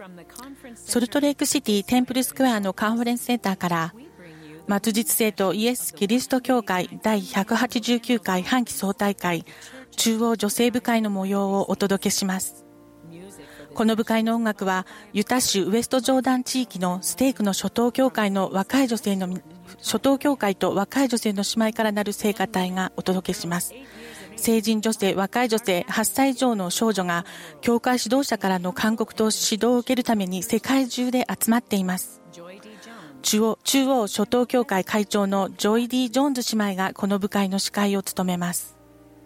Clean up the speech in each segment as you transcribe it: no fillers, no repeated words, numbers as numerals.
ソルトレイクシティテンプルスクエアのカンファレンスセンターから末日生徒イエス・キリスト教会第189回半期総大会中央女性部会の模様をお届けします。この部会の音楽はユタ州ウエストジョーダン地域のステークの初等教会と若い女性の姉妹からなる聖歌隊がお届けします。成人女性、若い女性、8歳以上の少女が教会指導者からの勧告と指導を受けるために世界中で集まっています。中央初等教会会長のジョイ・ディ・ジョーンズ姉妹がこの部会の司会を務めます。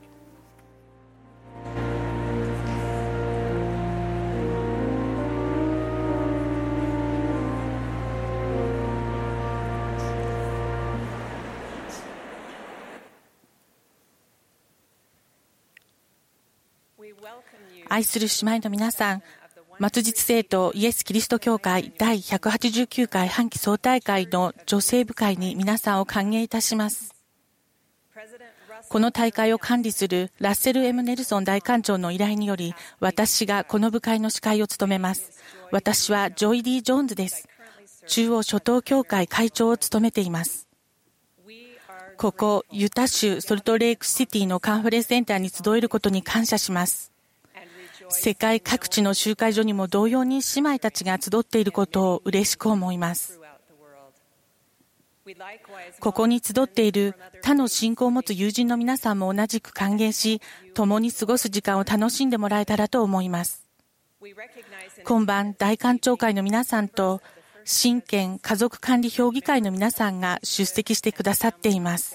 愛する姉妹の皆さん、末日生徒イエス・キリスト教会第189回半期総大会の女性部会に皆さんを歓迎いたします。この大会を管理するラッセル・ M ・ネルソン大官長の依頼により、私がこの部会の司会を務めます。私はジョイ・ディ・ジョーンズです。中央初等教会会長を務めています。ここユタ州ソルトレイクシティのカンファレンスセンターに集えることに感謝します。世界各地の集会所にも同様に姉妹たちが集っていることを嬉しく思います。ここに集っている他の信仰を持つ友人の皆さんも同じく歓迎し、共に過ごす時間を楽しんでもらえたらと思います。今晩、大官庁会の皆さんと親権家族管理評議会の皆さんが出席してくださっています。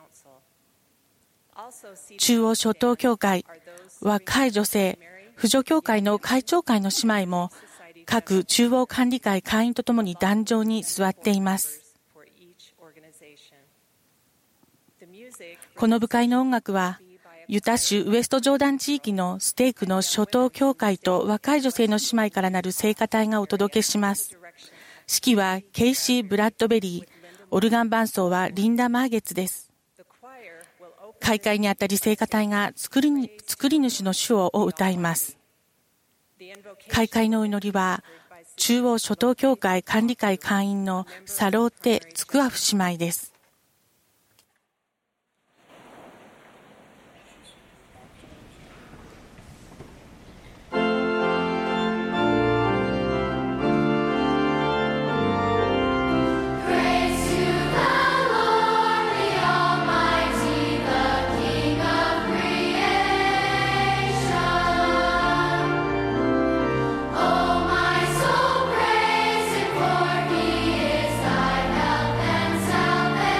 中央初等教会、若い女性、婦女協会の会長会の姉妹も各中央管理会会員とともに壇上に座っています。この部会の音楽はユタ州ウエストジョーダン地域のステークの初等教会と若い女性の姉妹からなる聖歌隊がお届けします。指揮はケイシー・ブラッドベリー、オルガン伴奏はリンダ・マーゲッツです。開会にあたり聖歌隊が作り主の主を歌います。開会のお祈りは中央初等教会管理会会員のサローテ・ツクアフ姉妹です。 Salvation.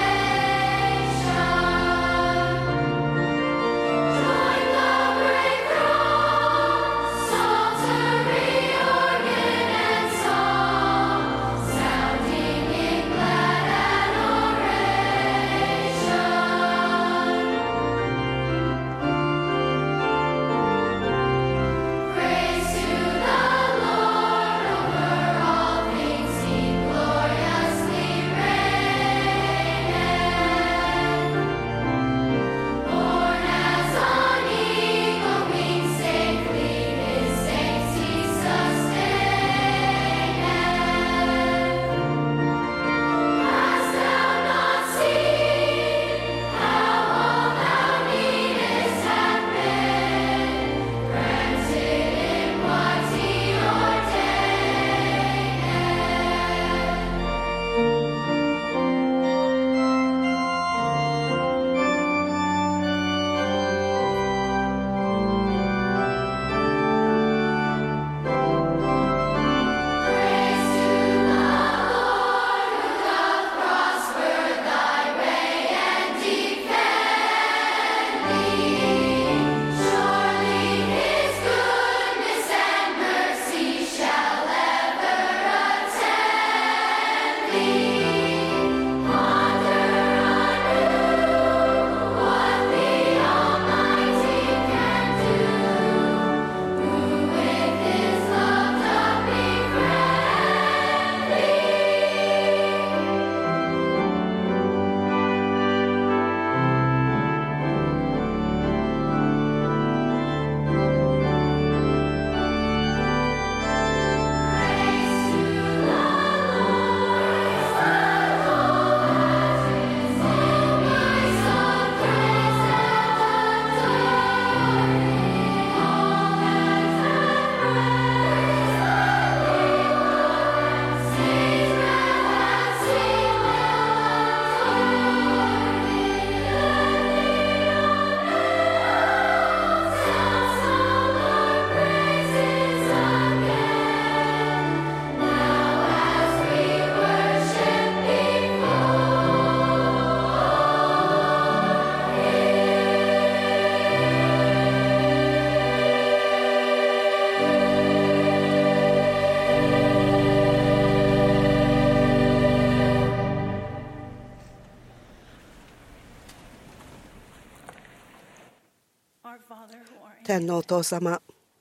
天のお父様、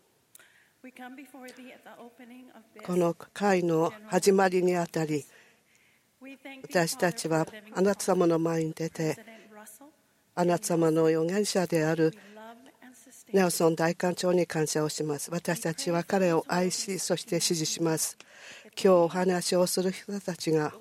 この会の始まりにあたり、私たちはあなた様の前に出て、あなた様の預言者であるネルソン大官長に感謝をします。私たちは彼を愛し、そして支持します。今日お話をする人たちが、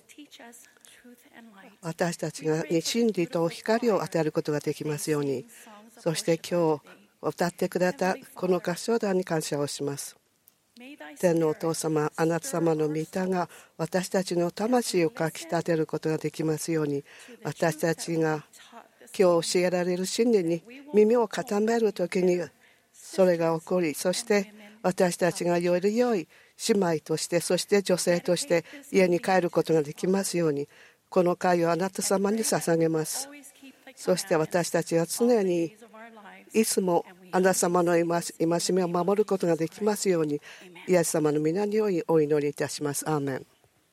私たちに真理と光を与えることができますように、そして今日歌ってくれたこの合唱団に感謝をします。天のお父様、あなた様の御霊が私たちの魂をかきたてることができますように、私たちが今日教えられる真理に耳を傾めるときにそれが起こり、そして私たちがより良い姉妹として、そして女性として家に帰ることができますように、この会をあなた様に捧げます。そして私たちは常にいつもあなた様の戒めを守ることができますように、イエス様の皆によりお祈りいたします。アーメン。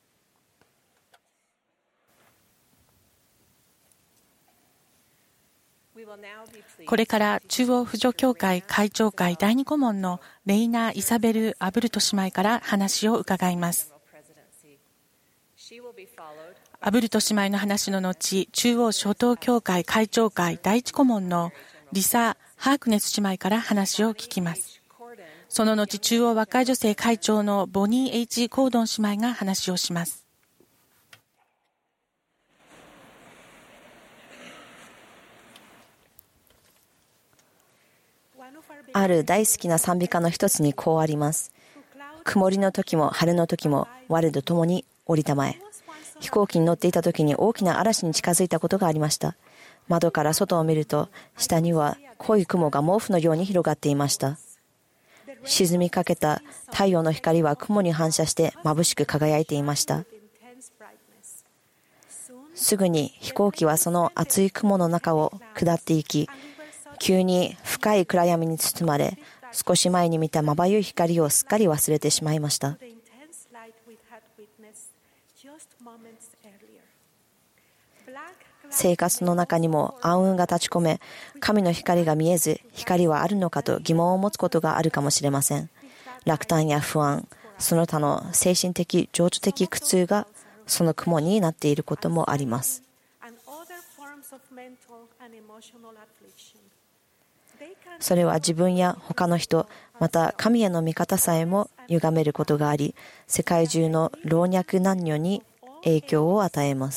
これから中央扶助協会会長会第2顧問のレイナ・イサベル・アブルト姉妹から話を伺います。アブルト姉妹の話の後、中央初等協会会長会第1顧問のリサ・ハークネス姉妹から話を聞きます。その後、中央若い女性会長のボニー・エイチ・コードン姉妹が話をします。 ある大好きな賛美歌の一つにこうあります。曇りの時も晴れの時も我と共に降りたまえ。飛行機に乗っていた時に大きな嵐に近づいたことがありました。窓から外を見ると、下には濃い雲が毛布のように広がっていました。沈みかけた太陽の光は雲に反射して眩しく輝いていました。すぐに飛行機はその厚い雲の中を下っていき、急に深い暗闇に包まれ、少し前に見たまばゆい光をすっかり忘れてしまいました。生活の中にも暗雲が立ち込め、神の光が見えず、光はあるのかと疑問を持つことがあるかもしれません。落胆や不安、その他の精神的、情緒的苦痛がその雲になっていることもあります。それは自分や他の人、また神への見方さえも歪めることがあり、世界中の老若男女に影響を与えます。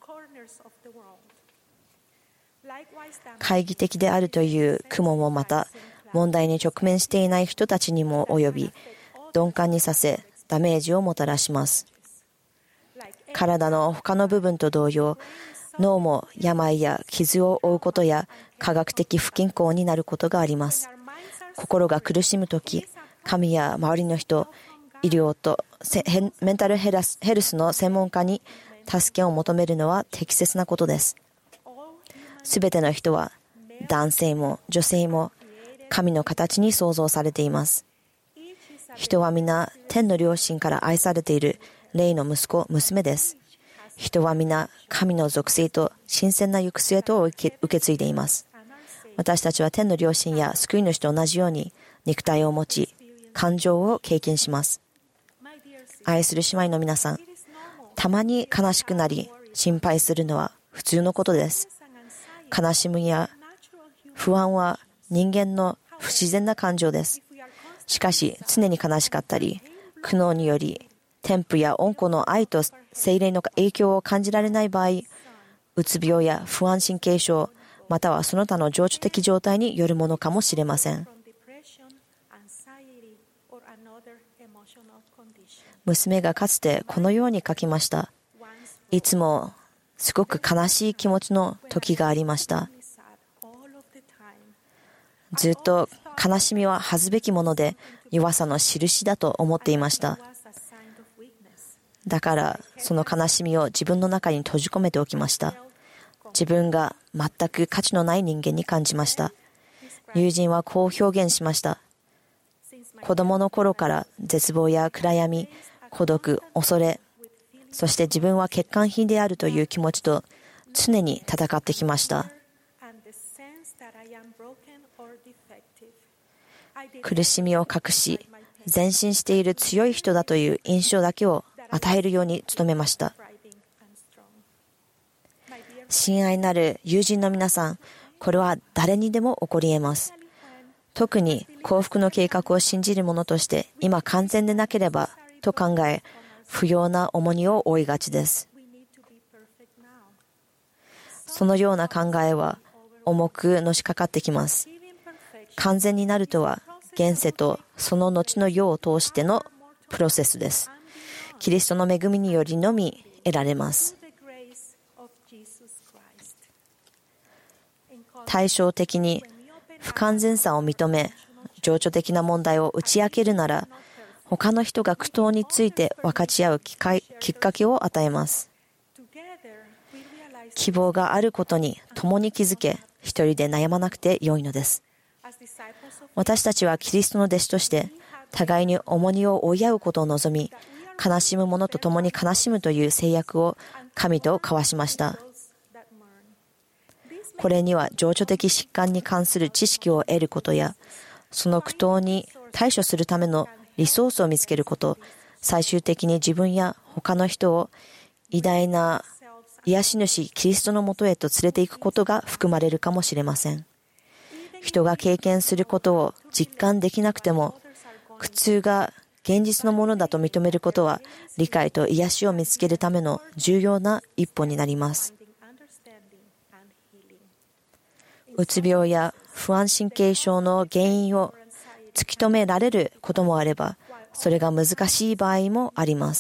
懐疑的であるという雲もまた、問題に直面していない人たちにも及び、鈍感にさせ、ダメージをもたらします。体の他の部分と同様、脳も病や傷を負うことや科学的不均衡になることがあります。心が苦しむとき、神や周りの人、医療とメンタルヘルスの専門家に助けを求めるのは適切なことです。すべての人は、男性も女性も神の形に創造されています。人は皆天の両親から愛されている霊の息子、娘です。人は皆神の属性と新鮮な行く末と受け継いでいます。私たちは天の両親や救い主と同じように肉体を持ち、感情を経験します。愛する姉妹の皆さん、たまに悲しくなり心配するのは普通のことです。悲しみや不安は人間の不自然な感情です。しかし常に悲しかったり、苦悩により天賦や恩子の愛と聖霊の影響を感じられない場合、うつ病や不安神経症、またはその他の情緒的状態によるものかもしれません。娘がかつてこのように書きました。いつもすごく悲しい気持ちの時がありました。ずっと悲しみは恥ずべきもので弱さの印だと思っていました。だからその悲しみを自分の中に閉じ込めておきました。自分が全く価値のない人間に感じました。友人はこう表現しました。子供の頃から絶望や暗闇、孤独、恐れ、そして自分は欠陥品であるという気持ちと常に戦ってきました。 苦しみを隠し、前進している強い人だという印象だけを与えるように努めました。親愛なる友人の皆さん、これは誰にでも起こり得ます。特に幸福の計画を信じる者として今完全でなければと考え、不要な重荷を負いがちです。そのような考えは重くのしかかってきます。完全になるとは現世とその後の世を通してのプロセスです。キリストの恵みによりのみ得られます。対照的に不完全さを認め、情緒的な問題を打ち明けるなら、他の人が苦闘について分かち合うきっかけを与えます。希望があることに共に気づけ、一人で悩まなくてよいのです。私たちはキリストの弟子として、互いに重荷を負い合うことを望み、悲しむ者と共に悲しむという制約を神と交わしました。これには情緒的疾患に関する知識を得ることや、その苦闘に対処するためのリソースを見つけること、最終的に自分や他の人を偉大な癒し主キリストのもとへと連れて行くことが含まれるかもしれません。人が経験することを実感できなくても、苦痛が現実のものだと認めることは理解と癒しを見つけるための重要な一歩になります。うつ病や不安神経症の原因を突き止められることもあれば、それが難しい場合もあります。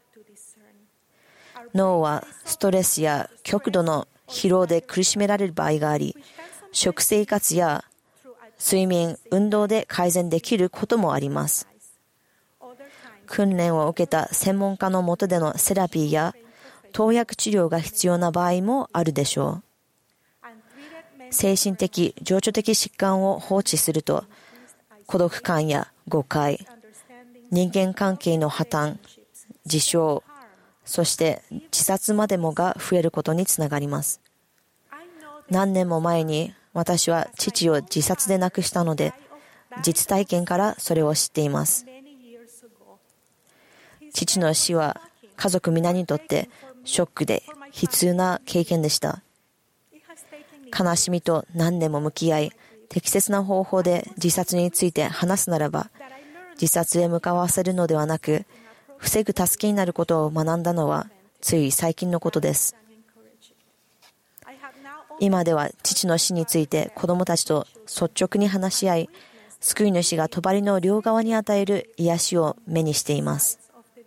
脳はストレスや極度の疲労で苦しめられる場合があり、食生活や睡眠、運動で改善できることもあります。訓練を受けた専門家の下でのセラピーや投薬治療が必要な場合もあるでしょう。精神的、情緒的疾患を放置すると、孤独感や誤解、人間関係の破綻、自傷、そして自殺までもが増えることにつながります。何年も前に私は父を自殺で亡くしたので、実体験からそれを知っています。父の死は家族皆にとってショックで悲痛な経験でした。悲しみと何年も向き合い、適切な方法で自殺について話すならば、自殺へ向かわせるのではなく、防ぐ助けになることを学んだのはつい最近のことです。今では父の死について子供たちと率直に話し合い、救い主が帳の両側に与える癒しを目にしています。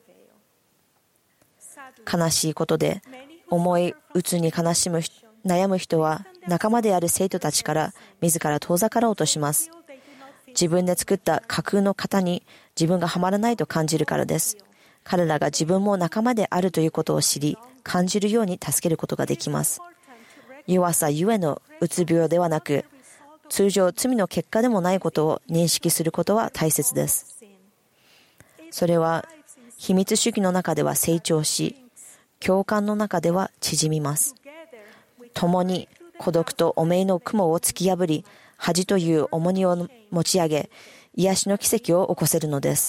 悲しいことで重い鬱に悩む人は仲間である生徒たちから自ら遠ざかろうとします。自分で作った架空の型に自分がはまらないと感じるからです。彼らが自分も仲間であるということを知り、感じるように助けることができます。弱さゆえのうつ病ではなく、通常罪の結果でもないことを認識することは大切です。それは秘密主義の中では成長し、共感の中では縮みます。共に孤独と汚名の雲を突き破り、恥という重荷を持ち上げ、癒しの奇跡を起こせるのです。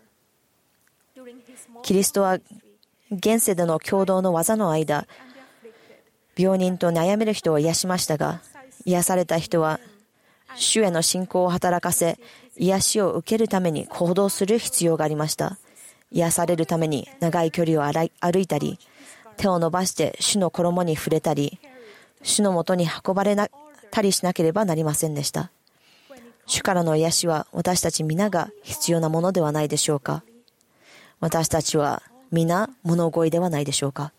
キリストは現世での共同の技の間、病人と悩める人を癒しましたが、癒された人は主への信仰を働かせ、癒しを受けるために行動する必要がありました。癒されるために長い距離を歩いたり、手を伸ばして主の衣に触れたり、主のもとに運ばれたりしなければなりませんでした。主からの癒しは私たち皆が必要なものではないでしょうか。私たちは皆物乞いではないでしょうか。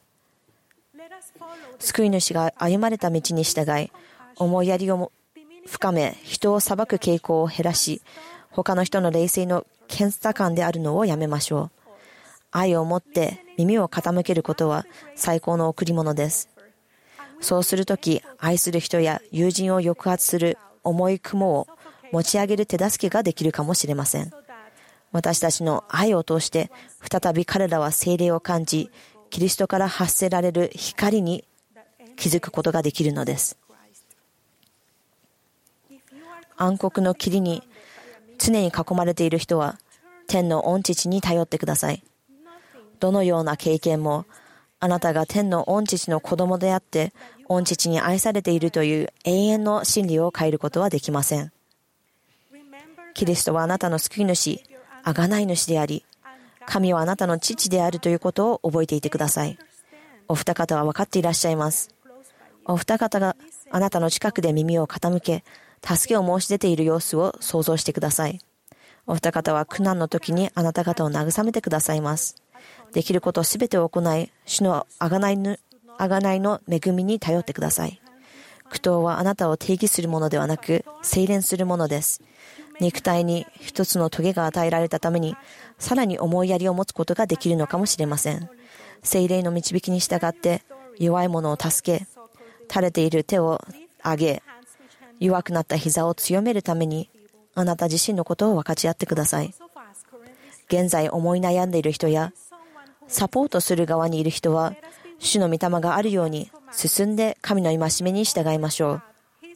救い主が歩まれた道に従い、思いやりを深め、人を裁く傾向を減らし、他の人の霊性の検査官であるのをやめましょう。愛を持って耳を傾けることは最高の贈り物です。そうするとき、愛する人や友人を抑圧する重い雲を持ち上げる手助けができるかもしれません。私たちの愛を通して、再び彼らは聖霊を感じ、キリストから発せられる光に気づくことができるのです。暗黒の霧に常に囲まれている人は天の御父に頼ってください。どのような経験もあなたが天の御父の子供であって御父に愛されているという永遠の真理を変えることはできません。キリストはあなたの救い主、贖い主であり、神はあなたの父であるということを覚えていてください。お二方は分かっていらっしゃいます。お二方があなたの近くで耳を傾け、助けを申し出ている様子を想像してください。お二方は苦難の時にあなた方を慰めてくださいます。できることすべてを行い、主の贖いの恵みに頼ってください。苦闘はあなたを定義するものではなく、精錬するものです。肉体に一つの棘が与えられたために、さらに思いやりを持つことができるのかもしれません。聖霊の導きに従って、弱い者を助け、垂れている手を上げ、弱くなった膝を強めるために、あなた自身のことを分かち合ってください。現在思い悩んでいる人や、サポートする側にいる人は、主の御霊があるように進んで神の戒めに従いましょう。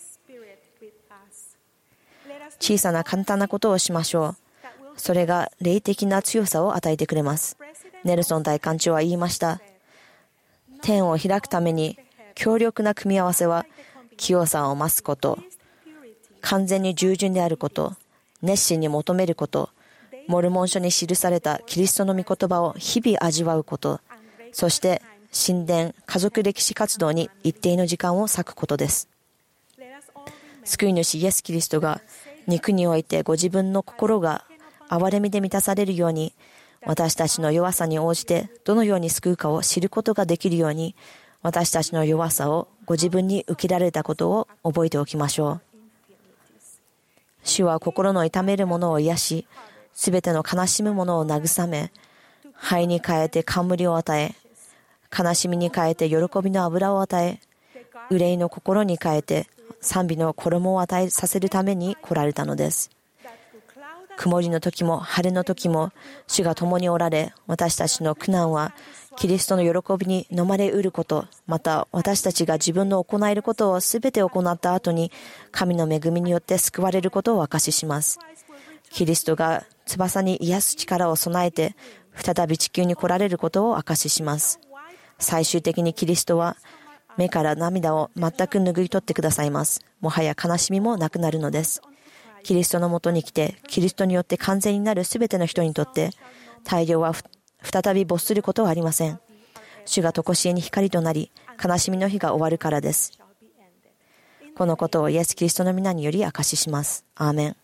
小さな簡単なことをしましょう。それが霊的な強さを与えてくれます。ネルソン大艦長は言いました。天を開くために強力な組み合わせは清さを増すこと、完全に従順であること、熱心に求めること、モルモン書に記されたキリストの御言葉を日々味わうこと、そして神殿、家族歴史活動に一定の時間を割くことです。救い主イエス・キリストが肉においてご自分の心が憐れみで満たされるように、私たちの弱さに応じてどのように救うかを知ることができるように、私たちの弱さをご自分に受けられたことを覚えておきましょう。主は心の痛めるものを癒し、すべての悲しむものを慰め、灰に変えて冠を与え、悲しみに変えて喜びの油を与え、憂いの心に変えて賛美の衣を与えさせるために来られたのです。曇りの時も晴れの時も主が共におられ、私たちの苦難はキリストの喜びに飲まれうること、また私たちが自分の行えることをすべて行った後に神の恵みによって救われることを証しします。キリストが翼に癒す力を備えて再び地球に来られることを証しします。最終的にキリストは目から涙を全く拭い取ってくださいます。もはや悲しみもなくなるのです。キリストのもとに来て、キリストによって完全になるすべての人にとって、大量は再び没することはありません。主が常しえに光となり、悲しみの日が終わるからです。このことをイエス・キリストの皆により証しします。アーメン。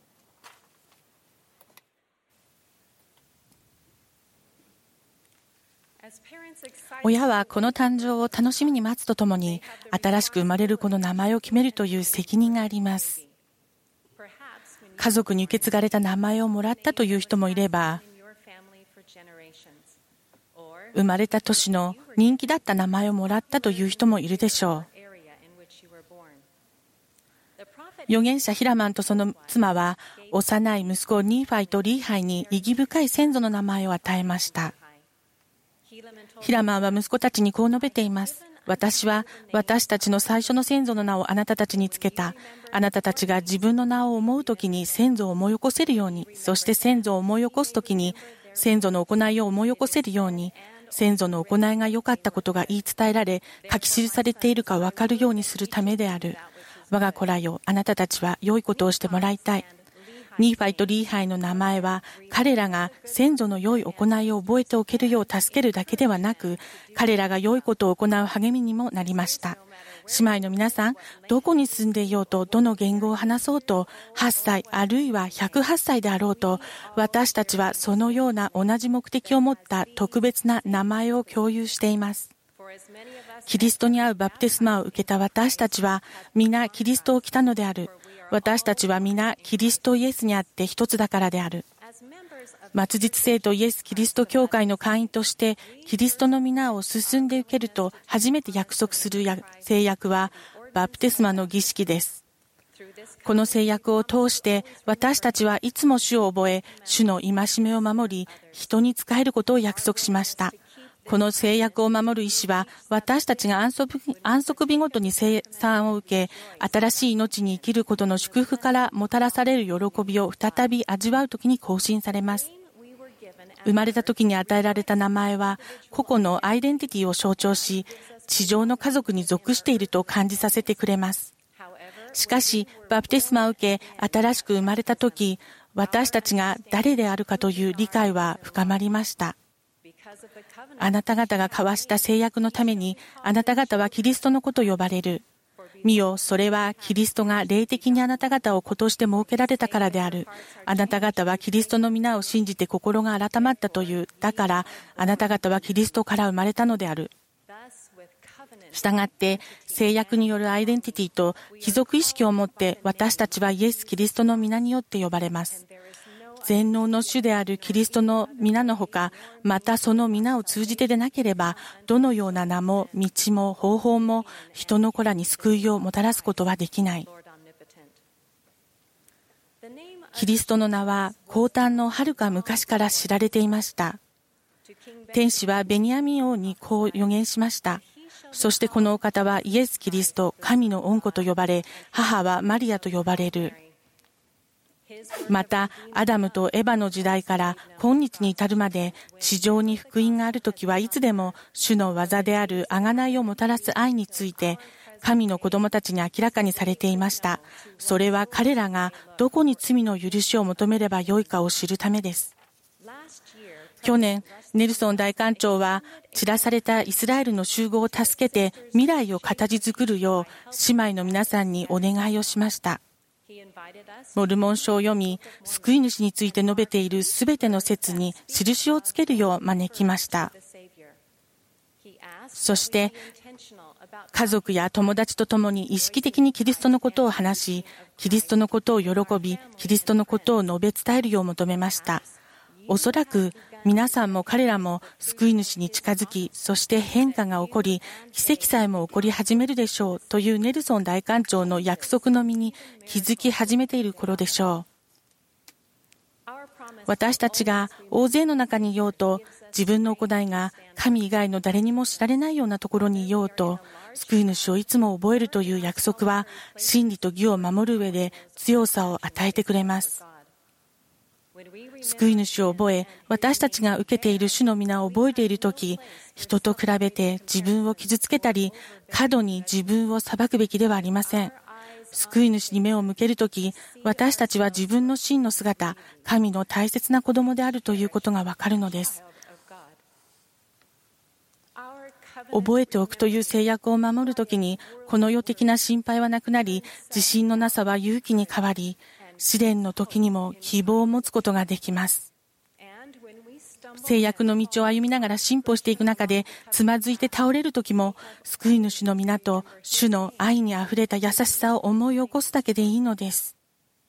親はこの誕生を楽しみに待つとともに、新しく生まれる子の名前を決めるという責任があります。家族に受け継がれた名前をもらったという人もいれば、生まれた年の人気だった名前をもらったという人もいるでしょう。預言者ヒラマンとその妻は、幼い息子ニーファイとリーハイに意義深い先祖の名前を与えました。ヒラマンは息子たちにこう述べています。私は私たちの最初の先祖の名をあなたたちにつけた。あなたたちが自分の名を思うときに先祖を思い起こせるように、そして先祖を思い起こすときに先祖の行いを思い起こせるように、先祖の行いが良かったことが言い伝えられ、書き記されているか分かるようにするためである。我が子らよ、あなたたちは良いことをしてもらいたい。ニーファイとリーハイの名前は、彼らが先祖の良い行いを覚えておけるよう助けるだけではなく、彼らが良いことを行う励みにもなりました。姉妹の皆さん、どこに住んでいようと、どの言語を話そうと、8歳あるいは108歳であろうと、私たちはそのような同じ目的を持った特別な名前を共有しています。キリストにあうバプテスマを受けた私たちは、皆キリストを着たのである。私たちは皆キリストイエスにあって一つだからである。末日聖徒イエス・キリスト教会の会員としてキリストの皆を進んで受けると初めて約束する誓約はバプテスマの儀式です。この誓約を通して私たちはいつも主を覚え、主の戒めを守り、人に仕えることを約束しました。 この制約を守る意志は、私たちが安息日ごとに生産を受け、新しい命に生きることの祝福からもたらされる喜びを再び味わうときに更新されます。生まれた時に与えられた名前は、個々のアイデンティティを象徴し、地上の家族に属していると感じさせてくれます。しかし、バプテスマを受け、新しく生まれた時、私たちが誰であるかという理解は深まりました。あなた方が交わした制約のために、あなた方はキリストの子と呼ばれる。見よ、それはキリストが霊的にあなた方を子として設けられたからである。あなた方はキリストの皆を信じて心が改まったという。だから、あなた方はキリストから生まれたのである。したがって、制約によるアイデンティティと帰属意識を持って私たちはイエス・キリストの皆によって呼ばれます。全能の主であるキリストの皆のほか、またその皆を通じてでなければ、どのような名も道も方法も人の子らに救いをもたらすことはできない。キリストの名は降誕のはるか昔から知られていました。天使はベニヤミン王にこう予言しました。そしてこのお方はイエス・キリスト、神の御子と呼ばれ、母はマリアと呼ばれる。また、アダムとエバの時代から今日に至るまで、地上に福音があるときはいつでも、主の技である贖いをもたらす愛について、神の子供たちに明らかにされていました。それは彼らがどこに罪の許しを求めればよいかを知るためです。去年、ネルソン大官長は、散らされたイスラエルの集合を助けて未来を形作るよう、姉妹の皆さんにお願いをしました。モルモン書を読み、救い主について述べているすべての説に印をつけるよう招きました。そして、家族や友達と共に意識的にキリストのことを話し、キリストのことを喜び、キリストのことを述べ伝えるよう求めました。おそらく皆さんも彼らも救い主に近づき、そして変化が起こり、奇跡さえも起こり始めるでしょうというネルソン大官長の約束の身に気づき始めている頃でしょう。私たちが大勢の中にいようと、自分の行いが神以外の誰にも知られないようなところにいようと、救い主をいつも覚えるという約束は、真理と義を守る上で強さを与えてくれます。救い主を覚え、私たちが受けている主の皆を覚えているとき、人と比べて自分を傷つけたり、過度に自分を裁くべきではありません。救い主に目を向けるとき、私たちは自分の真の姿、神の大切な子供であるということがわかるのです。覚えておくという制約を守るときに、この世的な心配はなくなり、自信のなさは勇気に変わり、試練の時にも希望を持つことができます。制約の道を歩みながら進歩していく中で、つまずいて倒れる時も、救い主の皆と主の愛にあふれた優しさを思い起こすだけでいいのです。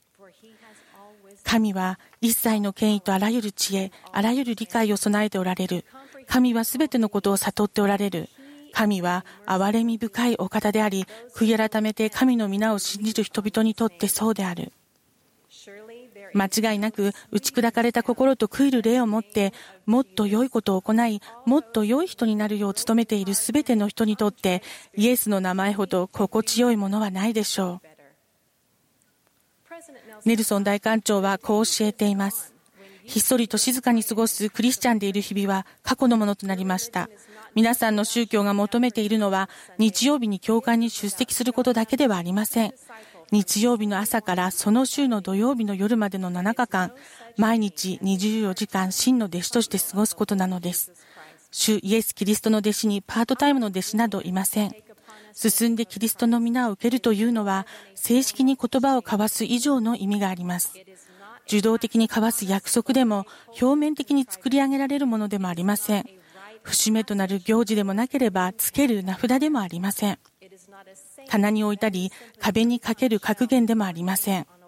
神は一切の権威とあらゆる知恵、あらゆる理解を備えておられる。神はすべてのことを悟っておられる。神は憐れみ深いお方であり、悔い改めて神の皆を信じる人々にとってそうである。間違いなく打ち砕かれた心と悔いる霊を持って、もっと良いことを行い、もっと良い人になるよう努めているすべての人にとって、イエスの名前ほど心地よいものはないでしょう。ネルソン大官長はこう教えています。ひっそりと静かに過ごすクリスチャンでいる日々は過去のものとなりました。皆さんの宗教が求めているのは、日曜日に教会に出席することだけではありません。日曜日の朝からその週の土曜日の夜までの7日間、毎日24時間真の弟子として過ごすことなのです。主イエス・キリストの弟子にパートタイムの弟子などいません。進んでキリストの皆を受けるというのは、正式に言葉を交わす以上の意味があります。受動的に交わす約束でも、表面的に作り上げられるものでもありません。節目となる行事でもなければ、つける名札でもありません。棚に置いたり、壁にかける格言でもありません。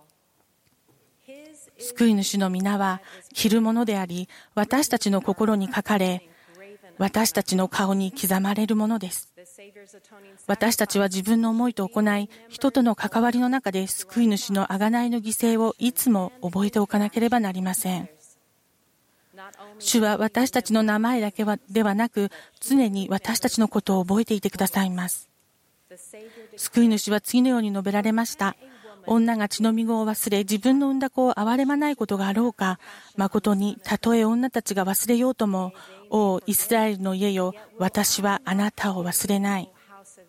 救い主の皆は着るものであり、私たちの心に書かれ、私たちの顔に刻まれるものです。私たちは自分の思いと行い、人との関わりの中で救い主の贖いの犠牲をいつも覚えておかなければなりません。 主は私たちの名前だけではなく、常に私たちのことを覚えていてくださいます。救い主は次のように述べられました。女が血のみ子を忘れ、自分の産んだ子を憐れまないことがあろうか。誠に、たとえ女たちが忘れようとも、おイスラエルの家よ、私はあなたを忘れない。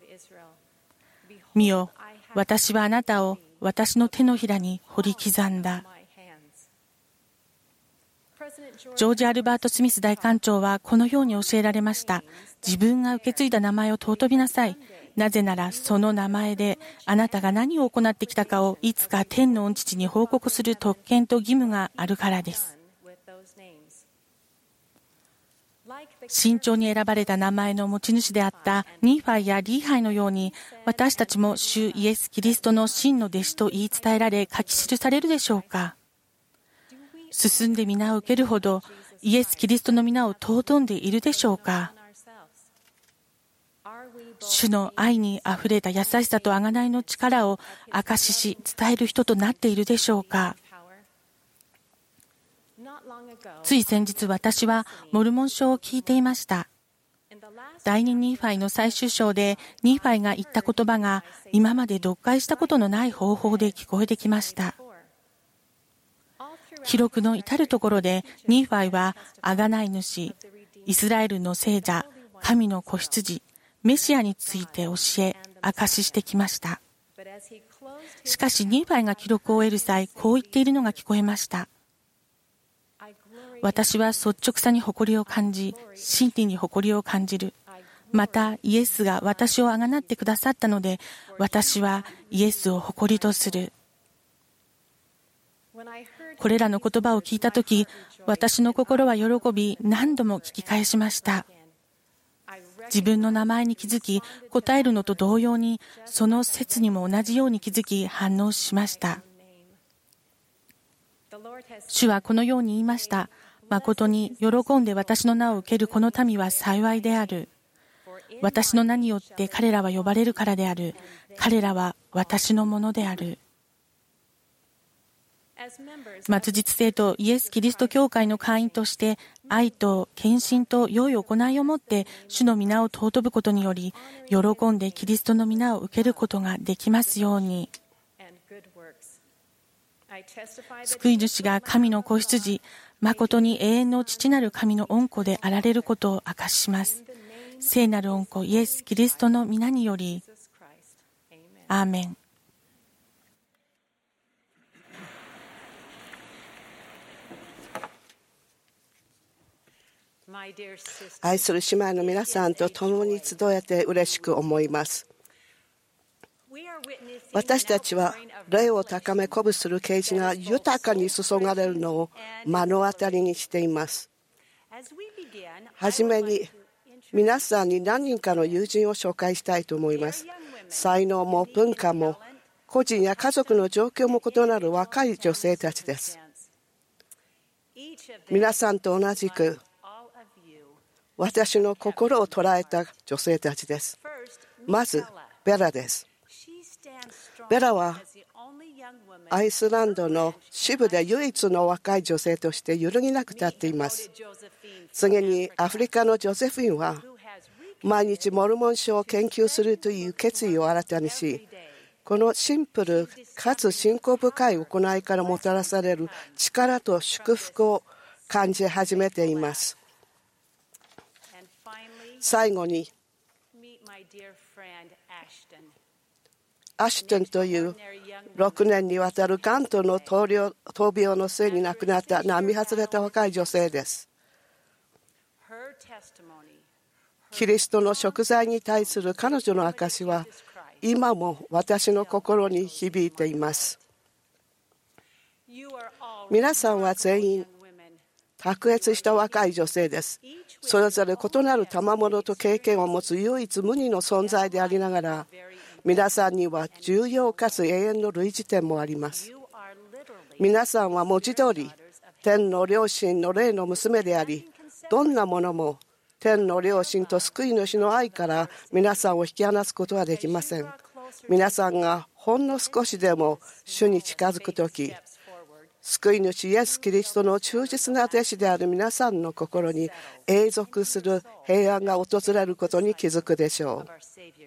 見よ、私はあなたを私の手のひらに掘り刻んだ。ジョージ・アルバート・スミス大官長はこのように教えられました。自分が受け継いだ名前を尊びなさい。なぜならその名前であなたが何を行ってきたかをいつか天の御父に報告する特権と義務があるからです。慎重に選ばれた名前の持ち主であったニーファイやリーハイのように、私たちも主イエス・キリストの真の弟子と言い伝えられ書き記されるでしょうか。進んで皆を受けるほどイエス・キリストの皆を尊んでいるでしょうか。主の愛にあふれた優しさと贖いの力を証しし伝える人となっているでしょうか。つい先日、私はモルモン書を聞いていました。第二ニーファイの最終章でニーファイが言った言葉が今まで読解したことのない方法で聞こえてきました。記録の至るところでニーファイは贖い主、イスラエルの聖者、神の子羊、メシアについて教え、証ししてきました。しかしニーファイが記録を終える際、こう言っているのが聞こえました。私は率直さに誇りを感じ、真理に誇りを感じる。またイエスが私をあがなってくださったので、私はイエスを誇りとする。これらの言葉を聞いたとき、私の心は喜び、何度も聞き返しました。自分の名前に気づき、答えるのと同様に、その説にも同じように気づき、反応しました。主はこのように言いました。誠に喜んで私の名を受けるこの民は幸いである。私の名によって彼らは呼ばれるからである。彼らは私のものである。末日聖徒イエス・キリスト教会の会員として、愛と献身と良い行いをもって主の皆を尊ぶことにより、喜んでキリストの皆を受けることができますように。救い主が神の子羊、誠に永遠の父なる神の御子であられることを証しします。聖なる御子イエス・キリストの皆により、アーメン。 愛する姉妹の皆さんと共に集えて嬉しく思います。私たちは霊を高め鼓舞する啓示が豊かに注がれるのを目の当たりにしています。はじめに皆さんに何人かの友人を紹介したいと思います。才能も文化も個人や家族の状況も異なる若い女性たちです。皆さんと同じく私の心を捉えた女性たちです。まずベラです。ベラはアイスランドの支部で唯一の若い女性として揺るぎなく立っています。次にアフリカのジョゼフィンは毎日モルモン書を研究するという決意を新たにし、このシンプルかつ信仰深い行いからもたらされる力と祝福を感じ始めています。最後にアシュトンという6年にわたるがんとの闘病の末に亡くなった並外れた若い女性です。キリストの贖罪に対する彼女の証は今も私の心に響いています。皆さんは全員卓越した若い女性です。それぞれ異なる賜物と経験を持つ唯一無二の存在でありながら、皆さんには重要かつ永遠の類似点もあります。皆さんは文字通り天の良心の霊の娘であり、どんなものも天の良心と救い主の愛から皆さんを引き離すことはできません。皆さんがほんの少しでも主に近づくとき、 救い主イエス・キリストの忠実な弟子である皆さんの心に永続する平安が訪れることに気づくでしょう。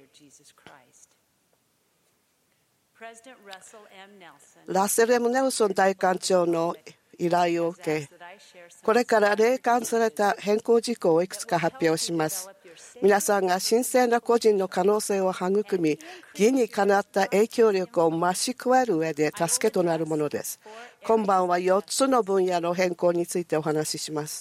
ラッセル・M・ネルソン大官長の依頼を受け、これから霊感された変更事項をいくつか発表します。皆さんが神聖な個人の可能性を育み、義にかなった影響力を増し加える上で助けとなるものです。今晩は4つの分野の変更についてお話しします。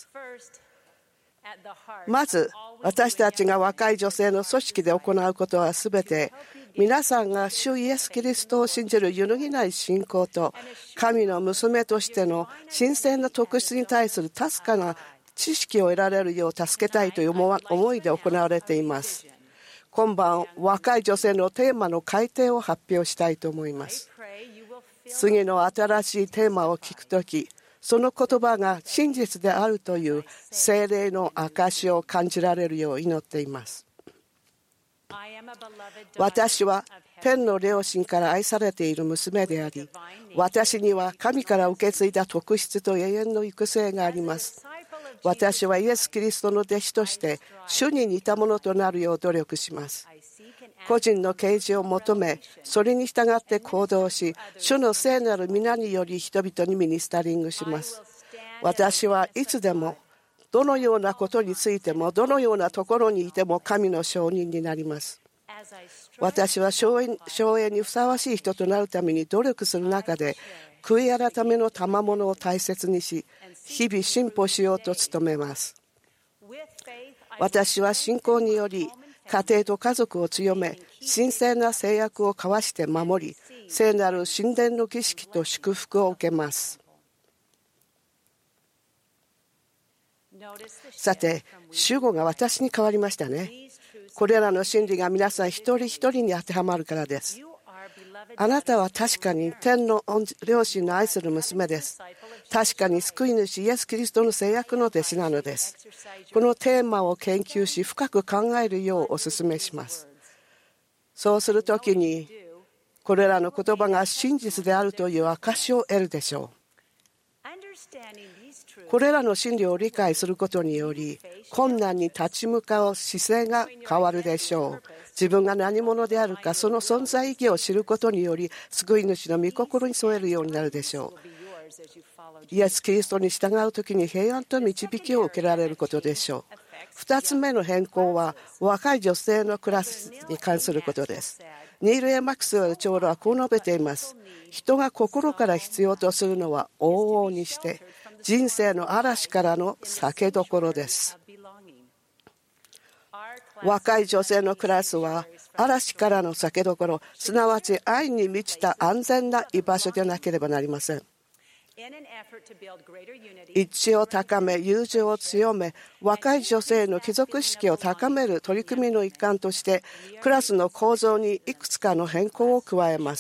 まず、私たちが若い女性の組織で行うことはすべて、皆さんが主イエス・キリストを信じる揺るぎない信仰と、神の娘としての神聖な特質に対する確かな知識を得られるよう助けたいという思いで行われています。今晩、若い女性のテーマの改定を発表したいと思います。次の新しいテーマを聞くとき、その言葉が真実であるという聖霊の証を感じられるよう祈っています。私は天の両親から愛されている娘であり、私には神から受け継いだ特質と永遠の行く末があります。私はイエス・キリストの弟子として主に似たものとなるよう努力します。個人の啓示を求め、それに従って行動し、主の聖なる皆により人々にミニスタリングします。私はいつでもどのようなことについてもどのようなところにいても神の証人になります。私は荘園にふさわしい人となるために努力する中で、悔い改めの賜物を大切にし、日々進歩しようと努めます。私は信仰により家庭と家族を強め、神聖な制約を交わして守り、聖なる神殿の儀式と祝福を受けます。さて、主語が私に変わりましたね。これらの真理が皆さん一人一人に当てはまるからです。あなたは確かに天の両親の愛する娘です。確かに救い主イエス・キリストの制約の弟子なのです。このテーマを研究し、深く考えるようお勧めします。そうするときに、これらの言葉が真実であるという証を得るでしょう。これらの真理を理解することにより、困難に立ち向かう姿勢が変わるでしょう。自分が何者であるか、その存在意義を知ることにより、救い主の御心に添えるようになるでしょう。イエス・キリストに従うときに平安と導きを受けられることでしょう。2つ目の変更は、若い女性のクラスに関することです。ニール・エ・マクスウェル長老はこう述べています。人が心から必要とするのは往々にして人生の嵐からの避けどころです。若い女性のクラスは嵐からの避けどころ、すなわち愛に満ちた安全な居場所でなければなりません。一致を高め、友情を強め、若い女性の帰属意識を高める取り組みの一環として、クラスの構造にいくつかの変更を加えます。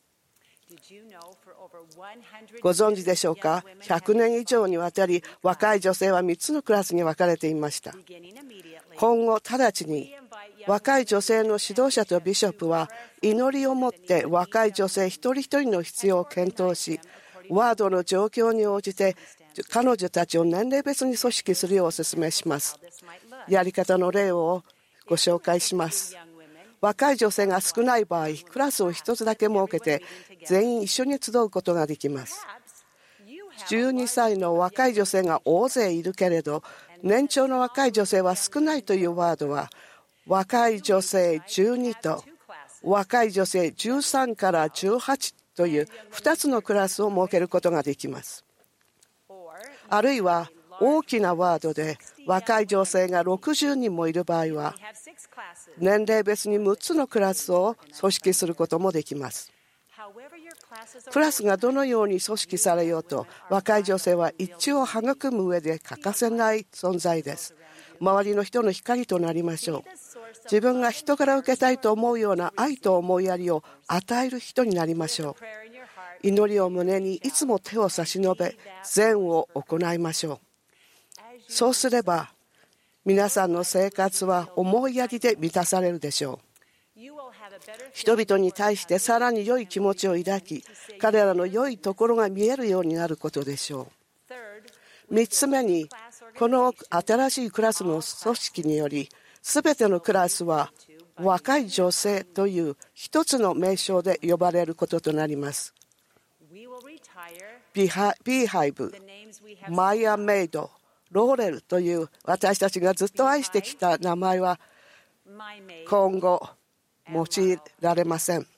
ご存知でしょうか。100年以上にわたり、若い女性は3つのクラスに分かれていました。今後、直ちに若い女性の指導者とビショップは、祈りをもって若い女性一人一人の必要を検討し、ワードの状況に応じて彼女たちを年齢別に組織するようお勧めします。やり方の例をご紹介します。若い女性が少ない場合、クラスを一つだけ設けて全員一緒に集うことができます。12歳の若い女性が大勢いるけれど、年長の若い女性は少ないというワードは、若い女性12と若い女性13から18という2つのクラスを設けることができます。あるいは大きなワードで若い女性が60人もいる場合は、年齢別に6つのクラスを組織することもできます。クラスがどのように組織されようと、若い女性は一致を育む上で欠かせない存在です。周りの人の光となりましょう。自分が人から受けたいと思うような愛と思いやりを与える人になりましょう。祈りを胸にいつも手を差し伸べ、善を行いましょう。そうすれば、皆さんの生活は思いやりで満たされるでしょう。 人々に対してさらに良い気持ちを抱き、彼らの良いところが見えるようになることでしょう。3つ目に、この新しいクラスの組織により、すべてのクラスは若い女性という一つの名称で呼ばれることとなります。ビーハイブ、マイアメイド、ローレルという私たちがずっと愛してきた名前は今後用いられません。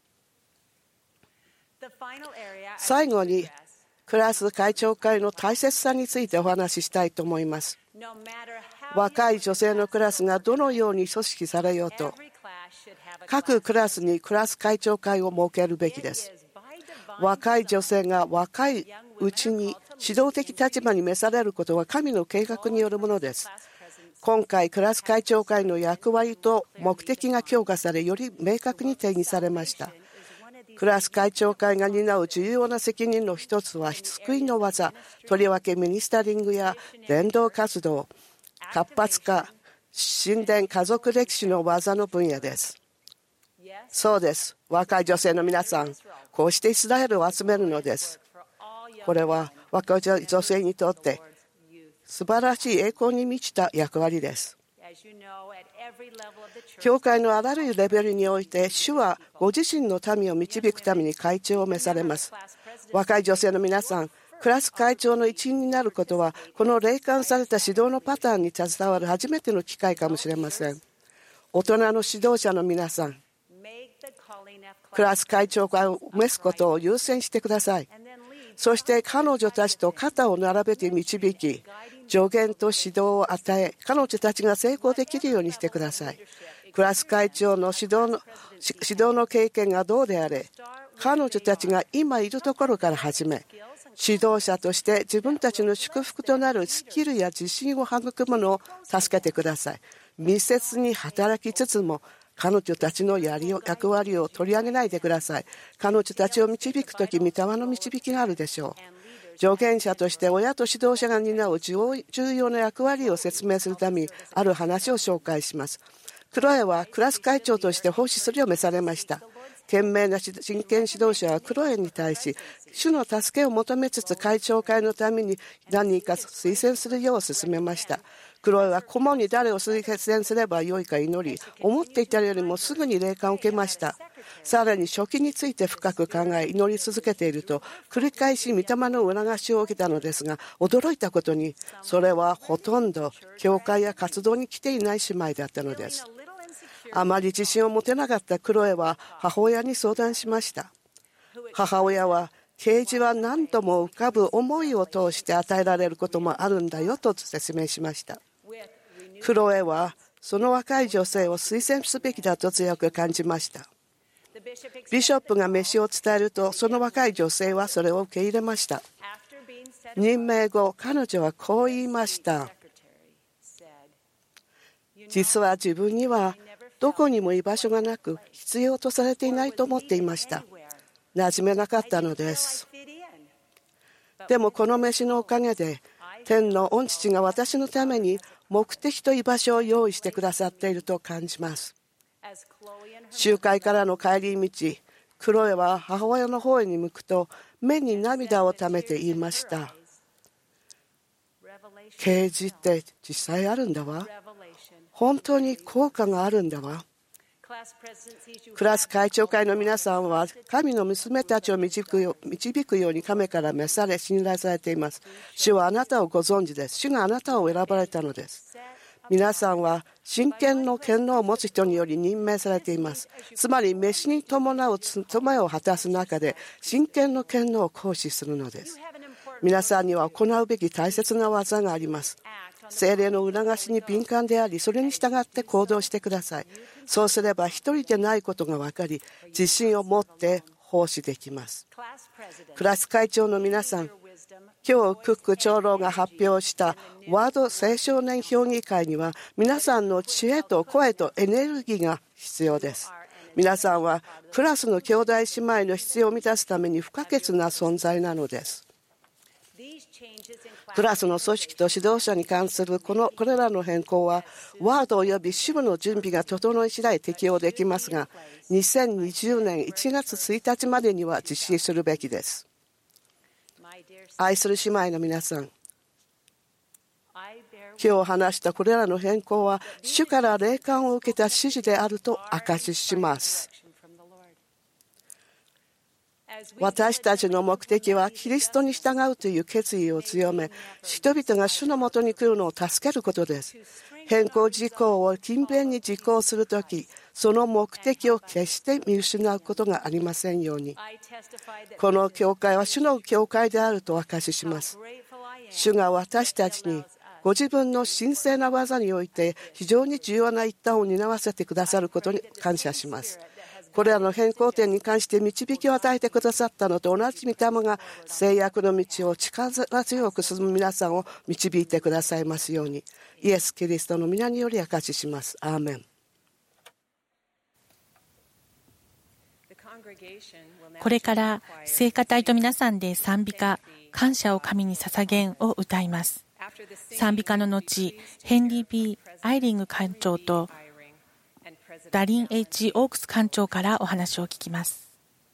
最後にクラス会長会の大切さについてお話ししたいと思います。若い女性のクラスがどのように組織されようと、各クラスにクラス会長会を設けるべきです。若い女性が若いうちに指導的立場に召されることは神の計画によるものです。今回クラス会長会の役割と目的が強化され、より明確に定義されました。クラス会長会が担う重要な責任の一つは救いの技、とりわけミニスタリングや伝道活動、活発化、神殿家族歴史の技の分野です。そうです。若い女性の皆さん、こうしてイスラエルを集めるのです。これは若い女性にとって素晴らしい栄光に満ちた役割です。教会のあらゆるレベルにおいて、主はご自身の民を導くために会長を召されます。若い女性の皆さん、クラス会長の一員になることは、この霊感された指導のパターンに携わる初めての機会かもしれません。大人の指導者の皆さん、クラス会長会を召すことを優先してください。そして彼女たちと肩を並べて導き、助言と指導を与え、彼女たちが成功できるようにしてください。クラス会長の指導の経験がどうであれ、彼女たちが今いるところから始め、指導者として自分たちの祝福となるスキルや自信を育むのを助けてください。密接に働きつつも、彼女たちの役割を取り上げないでください。彼女たちを導くとき、御霊の導きがあるでしょう。助言者として親と指導者が担う重要な役割を説明するために、ある話を紹介します。クロエはクラス会長として奉仕するよう召されました。賢明な真剣指導者はクロエに対し、主の助けを求めつつ会長会のために何人か推薦するよう勧めました。クロエは顧問に誰を推薦すればよいか祈り、思っていたよりもすぐに霊感を受けました。さらに書記について深く考え祈り続けていると、繰り返し御霊の促しを受けたのですが、驚いたことにそれはほとんど教会や活動に来ていない姉妹だったのです。あまり自信を持てなかったクロエは母親に相談しました。母親は、啓示は何度も浮かぶ思いを通して与えられることもあるんだよと説明しました。クロエはその若い女性を推薦すべきだと強く感じました。ビショップが召しを伝えると、その若い女性はそれを受け入れました。任命後、彼女はこう言いました。実は自分にはどこにも居場所がなく、必要とされていないと思っていました。馴染めなかったのです。でもこの召しのおかげで、天の御父が私のために目的と居場所を用意してくださっていると感じます。集会からの帰り道、クロエは母親の方に向くと、目に涙をためて言いました。啓示って実際あるんだわ。本当に効果があるんだわ。クラス会長会の皆さんは神の娘たちを導くように神から召され信頼されています。主はあなたをご存知です。主があなたを選ばれたのです。皆さんは真剣の権能を持つ人により任命されています。つまり召しに伴う務めを果たす中で真剣の権能を行使するのです。皆さんには行うべき大切な技があります。聖霊の促しに敏感であり、それに従って行動してください。そうすれば一人でないことが分かり、自信を持って奉仕できます。クラス会長の皆さん、今日クック長老が発表したワード青少年評議会には、皆さんの知恵と声とエネルギーが必要です。皆さんはクラスの兄弟姉妹の必要を満たすために不可欠な存在なのです。 クラスの組織と指導者に関するこれらの変更は、ワード及び支部の準備が整い次第適用できますが、2020年1月1日までには実施するべきです。愛する姉妹の皆さん、今日話したこれらの変更は、主から霊感を受けた指示であると証しします。私たちの目的はキリストに従うという決意を強め、人々が主のもとに来るのを助けることです。変更事項を勤勉に実行するとき、その目的を決して見失うことがありませんように。この教会は主の教会であると証しします。主が私たちにご自分の神聖な技において非常に重要な一端を担わせてくださることに感謝します。これらの変更点に関して導きを与えてくださったのと同じ御霊が制約の道を力強く進む皆さんを導いてくださいますように、イエス・キリストの皆により証しします。アーメン。 これから聖歌隊と皆さんで賛美歌、感謝を神に捧げんを歌います。賛美歌の後、ヘンリー・ B ・アイリング館長とダリン・ H ・オークス館長からお話を聞きます。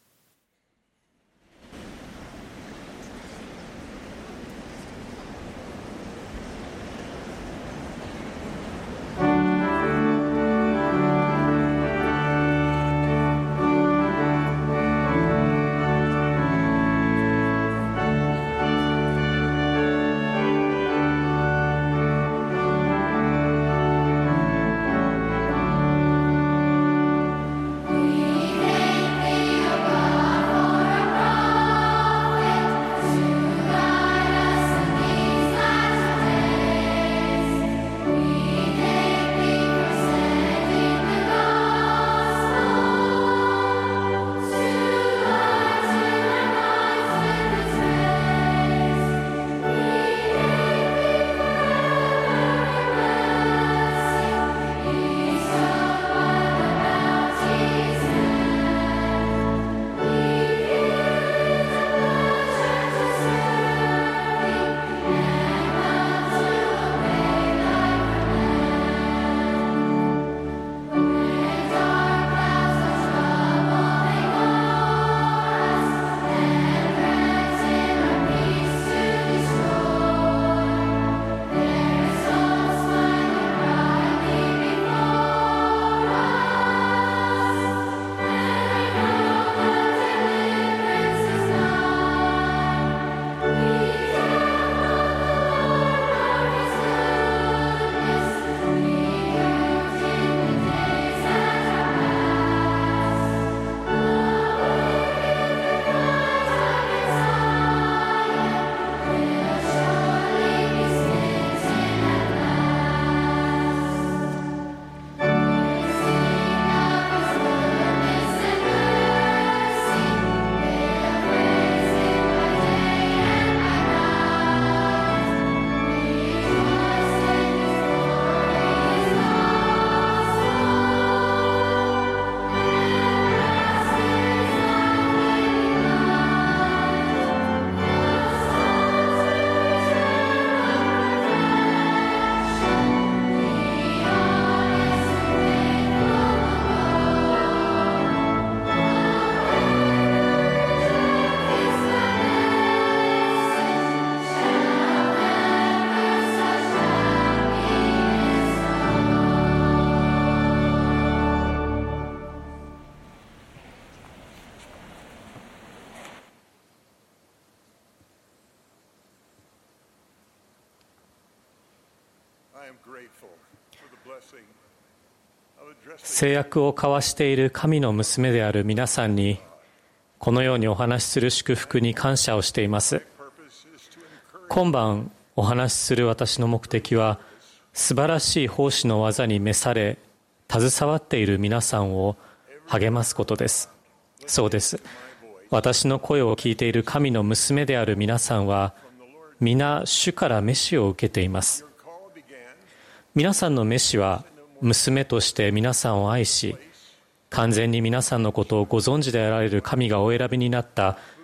制約を交わしている神の娘である皆さんに、このようにお話しする祝福に感謝をしています。今晩お話しする私の目的は、素晴らしい奉仕の技に召され、携わっている皆さんを励ますことです。そうです。私の声を聞いている神の娘である皆さんは、皆主から召しを受けています。皆さんの召しは、娘として皆さんを愛し、完全に皆さんのことをご存知であられる神がお選びになった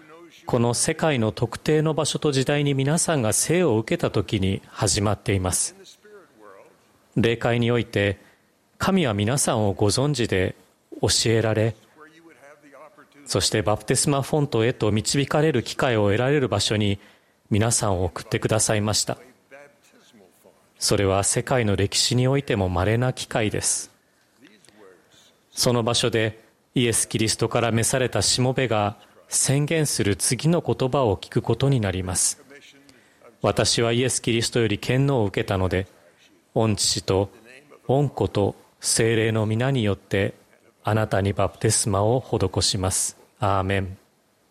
この世界の特定の場所と時代に皆さんが生を受けた時に始まっています。霊界において神は皆さんをご存知で教えられ、そしてバプテスマフォントへと導かれる機会を得られる場所に皆さんを送ってくださいました。それは世界の歴史においても稀な機会です。その場所でイエス・キリストから召されたしもべが宣言する次の言葉を聞くことになります。私はイエス・キリストより権能を受けたので、御父と御子と聖霊の皆によってあなたにバプテスマを施します。アーメン。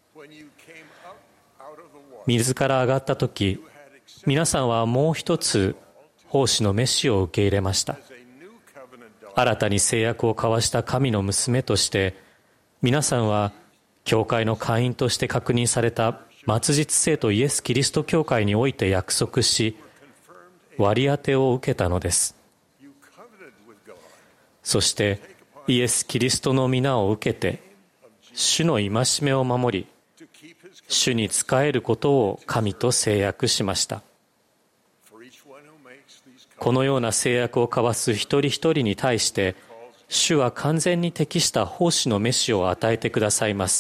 水から上がったとき、皆さんはもう一つ奉仕の召しを受け入れました。新たに誓約を交わした神の娘として、皆さんは教会の会員として確認された末日聖徒イエス・キリスト教会において約束し、割り当てを受けたのです。そしてイエス・キリストの皆を受けて、主の戒めを守り、主に仕えることを神と誓約しました。このような誓約を交わす一人一人に対して、主は完全に適した奉仕の召しを与えてくださいます。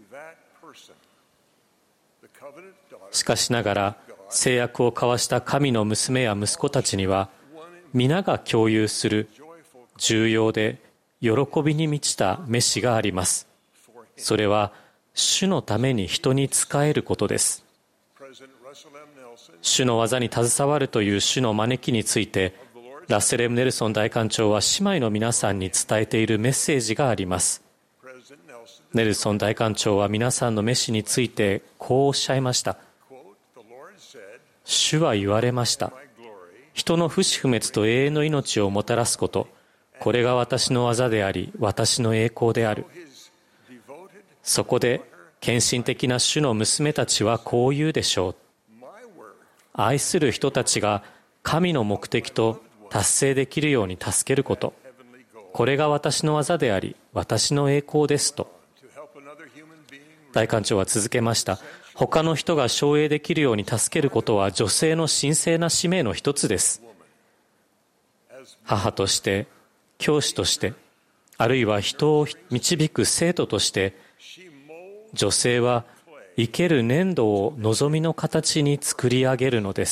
しかしながら、誓約を交わした神の娘や息子たちには、皆が共有する重要で喜びに満ちた召しがあります。それは、主のために人に仕えることです。主の技に携わるという主の招きについて、ラッセル・ネルソン大官長は姉妹の皆さんに伝えているメッセージがあります。ネルソン大官長は皆さんの召しについてこうおっしゃいました。主は言われました。人の不死不滅と永遠の命をもたらすこと、これが私の技であり、私の栄光である。そこで献身的な主の娘たちはこう言うでしょう。愛する人たちが神の目的と達成できるように助けること、これが私の技であり、私の栄光ですと。大官長は続けました。他の人が奨励できるように助けることは女性の神聖な使命の一つです。母として、教師として、あるいは人を導く生徒として、女性は生ける粘土を望みの形に作り上げるのです。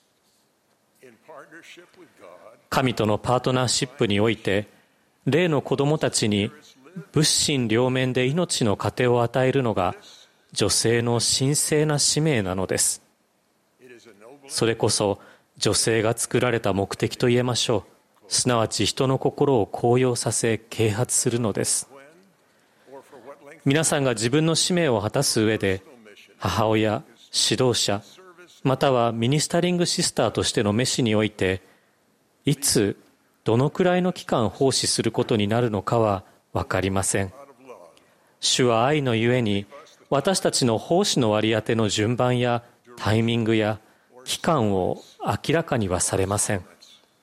神とのパートナーシップにおいて、霊の子供たちに物心両面で命の糧を与えるのが女性の神聖な使命なのです。それこそ女性が作られた目的と言えましょう。すなわち人の心を高揚させ啓発するのです。皆さんが自分の使命を果たす上で、母親、指導者、またはミニスタリングシスターとしての召しにおいて、いつ、どのくらいの期間奉仕することになるのかは分かりません。主は愛のゆえに、私たちの奉仕の割り当ての順番やタイミングや期間を明らかにはされません。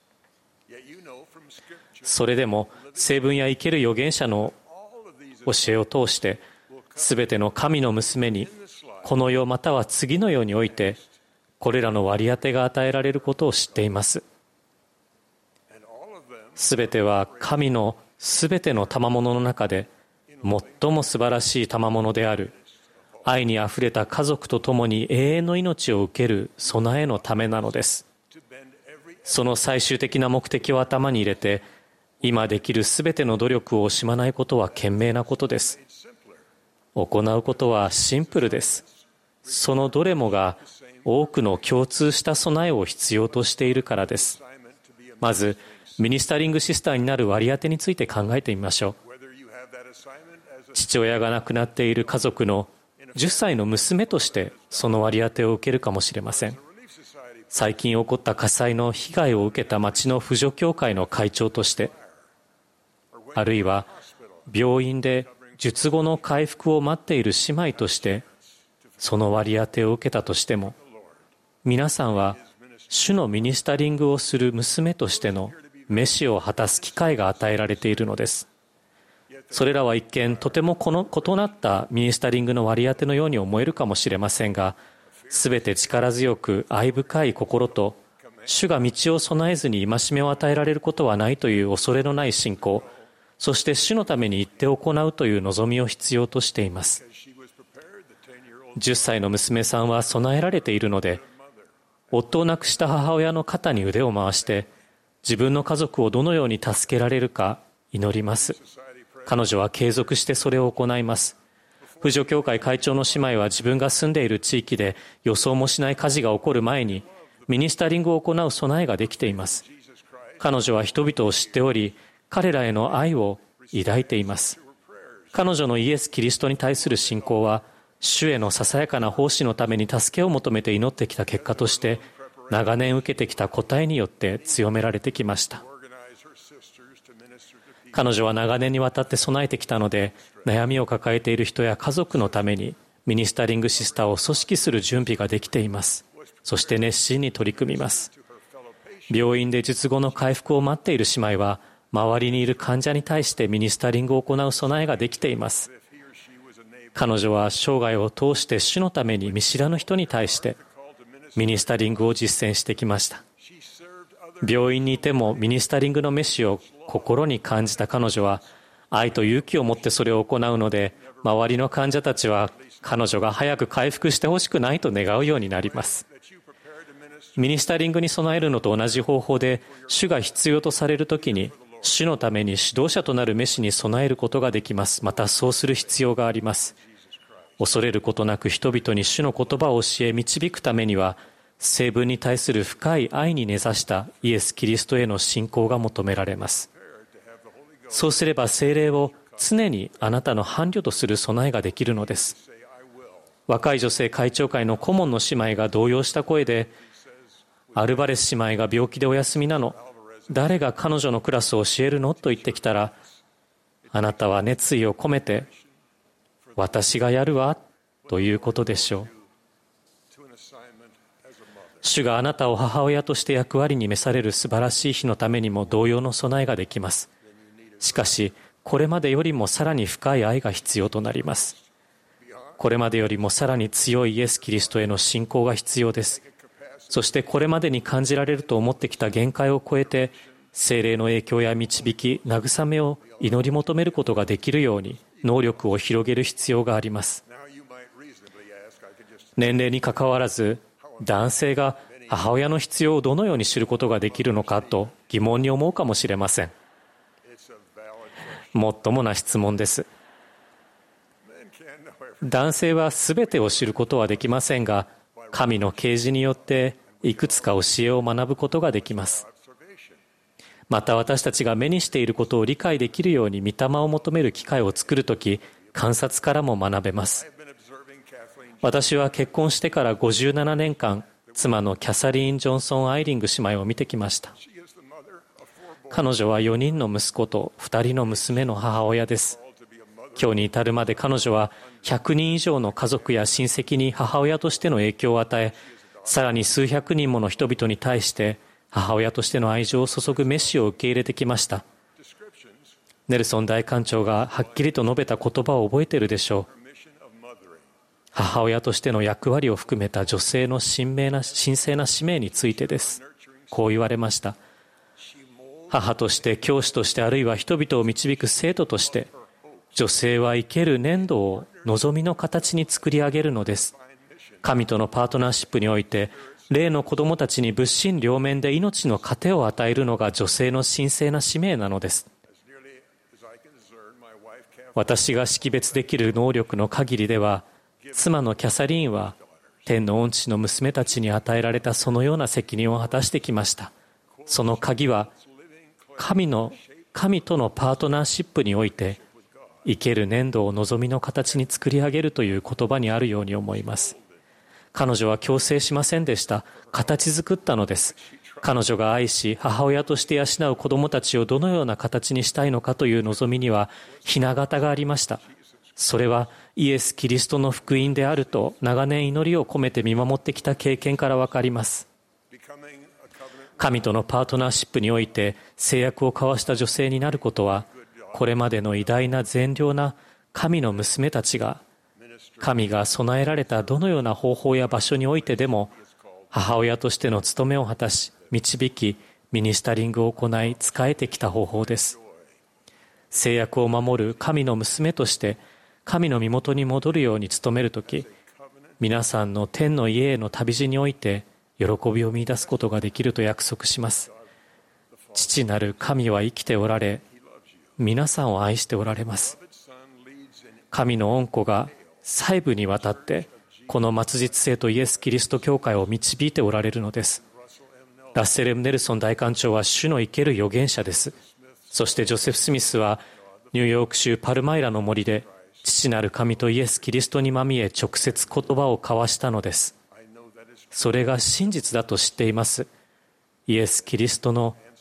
それでも、聖文や生ける預言者の教えを通して、すべての神の娘に、この世または次の世において、これらの割り当てが与えられることを知っています。すべては神のすべての賜物の中で、最も素晴らしい賜物である、愛にあふれた家族と共に永遠の命を受ける備えのためなのです。その最終的な目的を頭に入れて、今できるすべての努力を惜しまないことは賢明なことです。行うことはシンプルです。そのどれもが多くの共通した備えを必要としているからです。まず、ミニスタリングシスターになる割り当てについて考えてみましょう。父親が亡くなっている家族の10歳の娘としてその割り当てを受けるかもしれません。最近起こった火災の被害を受けた町の扶助協会の会長として、あるいは病院で術後の回復を待っている姉妹としてその割り当てを受けたとしても、皆さんは主のミニスタリングをする娘としての召しを果たす機会が与えられているのです。 それらは一見とても異なったミニスタリングの割り当てのように思えるかもしれませんが、すべて力強く愛深い心と、主が道を備えずに戒めを与えられることはないという恐れのない信仰、そして主のために行って行うという望みを必要としています。10歳の娘さんは備えられているので、夫を亡くした母親の肩に腕を回して、自分の家族をどのように助けられるか祈ります。彼女は継続してそれを行います。婦女協会会長の姉妹は自分が住んでいる地域で予想もしない火事が起こる前にミニスタリングを行う備えができています。彼女は人々を知っており、彼らへの愛を抱いています。彼女のイエス・キリストに対する信仰は、主へのささやかな奉仕のために助けを求めて祈ってきた結果として、長年受けてきた答えによって強められてきました。彼女は長年にわたって備えてきたので、悩みを抱えている人や家族のためにミニスタリングシスターを組織する準備ができています。そして熱心に取り組みます。病院で術後の回復を待っている姉妹は、周りにいる患者に対してミニスタリングを行う備えができています。彼女は生涯を通して主のために見知らぬ人に対してミニスタリングを実践してきました。病院にいてもミニスタリングの召しを心に感じた彼女は愛と勇気を持ってそれを行うので、周りの患者たちは彼女が早く回復してほしくないと願うようになります。ミニスタリングに備えるのと同じ方法で、主が必要とされるときに主のために指導者となる召しに備えることができます。またそうする必要があります。恐れることなく人々に主の言葉を教え導くためには、聖文に対する深い愛に根ざしたイエス・キリストへの信仰が求められます。そうすれば聖霊を常にあなたの伴侶とする備えができるのです。若い女性会長会の顧問の姉妹が動揺した声で、アルバレス姉妹が病気でお休みなの、誰が彼女のクラスを教えるのと言ってきたら、あなたは熱意を込めて、私がやるわということでしょう。主があなたを母親として役割に召される素晴らしい日のためにも同様の備えができます。しかし、これまでよりもさらに深い愛が必要となります。これまでよりもさらに強いイエス・キリストへの信仰が必要です。そしてこれまでに感じられると思ってきた限界を超えて、聖霊の影響や導き、慰めを祈り求めることができるように、能力を広げる必要があります。年齢にかかわらず、男性が母親の必要をどのように知ることができるのかと疑問に思うかもしれません。もっともな質問です。男性はすべてを知ることはできませんが、神の啓示によっていくつか教えを学ぶことができます。また私たちが目にしていることを理解できるように御霊を求める機会を作るとき、観察からも学べます。私は結婚してから57年間、妻のキャサリーン・ジョンソン・アイリング姉妹を見てきました。彼女は4人の息子と2人の娘の母親です。今日に至るまで彼女は100人以上の家族や親戚に母親としての影響を与え、さらに数百人もの人々に対して母親としての愛情を注ぐ召しを受け入れてきました。ネルソン大官長がはっきりと述べた言葉を覚えているでしょう。母親としての役割を含めた女性の神聖な使命についてです。こう言われました。母として、教師として、あるいは人々を導く生徒として、女性は生ける粘土を望みの形に作り上げるのです。神とのパートナーシップにおいて、霊の子供たちに物心両面で命の糧を与えるのが女性の神聖な使命なのです。私が識別できる能力の限りでは、妻のキャサリーンは天の御父の娘たちに与えられたそのような責任を果たしてきました。その鍵は神とのパートナーシップにおいて生ける粘土を望みの形に作り上げるという言葉にあるように思います。彼女は強制しませんでした。形作ったのです。彼女が愛し母親として養う子供たちをどのような形にしたいのかという望みには雛形がありました。それはイエス・キリストの福音であると長年祈りを込めて見守ってきた経験からわかります。神とのパートナーシップにおいて制約を交わした女性になることは、 これまでの偉大な善良な神の娘たちが、神が備えられたどのような方法や場所においてでも、母親としての務めを果たし、導き、ミニスタリングを行い、仕えてきた方法です。制約を守る神の娘として、神の身元に戻るように努めるとき、皆さんの天の家への旅路において、喜びを見出すことができると約束します。父なる神は生きておられ、皆さんを愛しておられます。神の御子が細部にわたって、この末日性とイエス・キリスト教会を導いておられるのです。ラッセル・ネルソン大官長は主の生ける預言者です。そしてジョセフ・スミスはニューヨーク州パルマイラの森で父なる神とイエス・キリストにまみえ直接言葉を交わしたのです。それが真実だと知っています。イエス・キリスト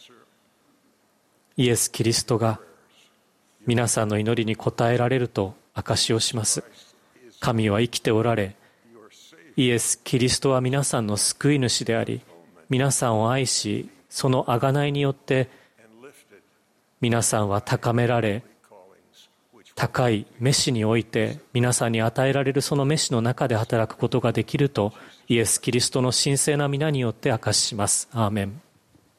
が皆さんの祈りに応えられると証しをします。神は生きておられ、イエス・キリストは皆さんの救い主であり、皆さんを愛し、その贖いによって皆さんは高められ、高い召しにおいて皆さんに与えられるその召しの中で働くことができると、イエス・キリストの神聖な皆によって証しします。アーメン。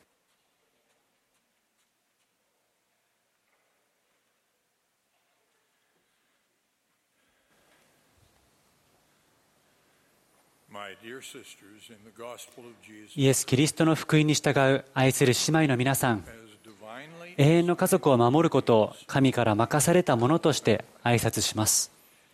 イエス・キリストの福音に従う愛する姉妹の皆さん、永遠の家族を守ることを神から任されたものとして挨拶します。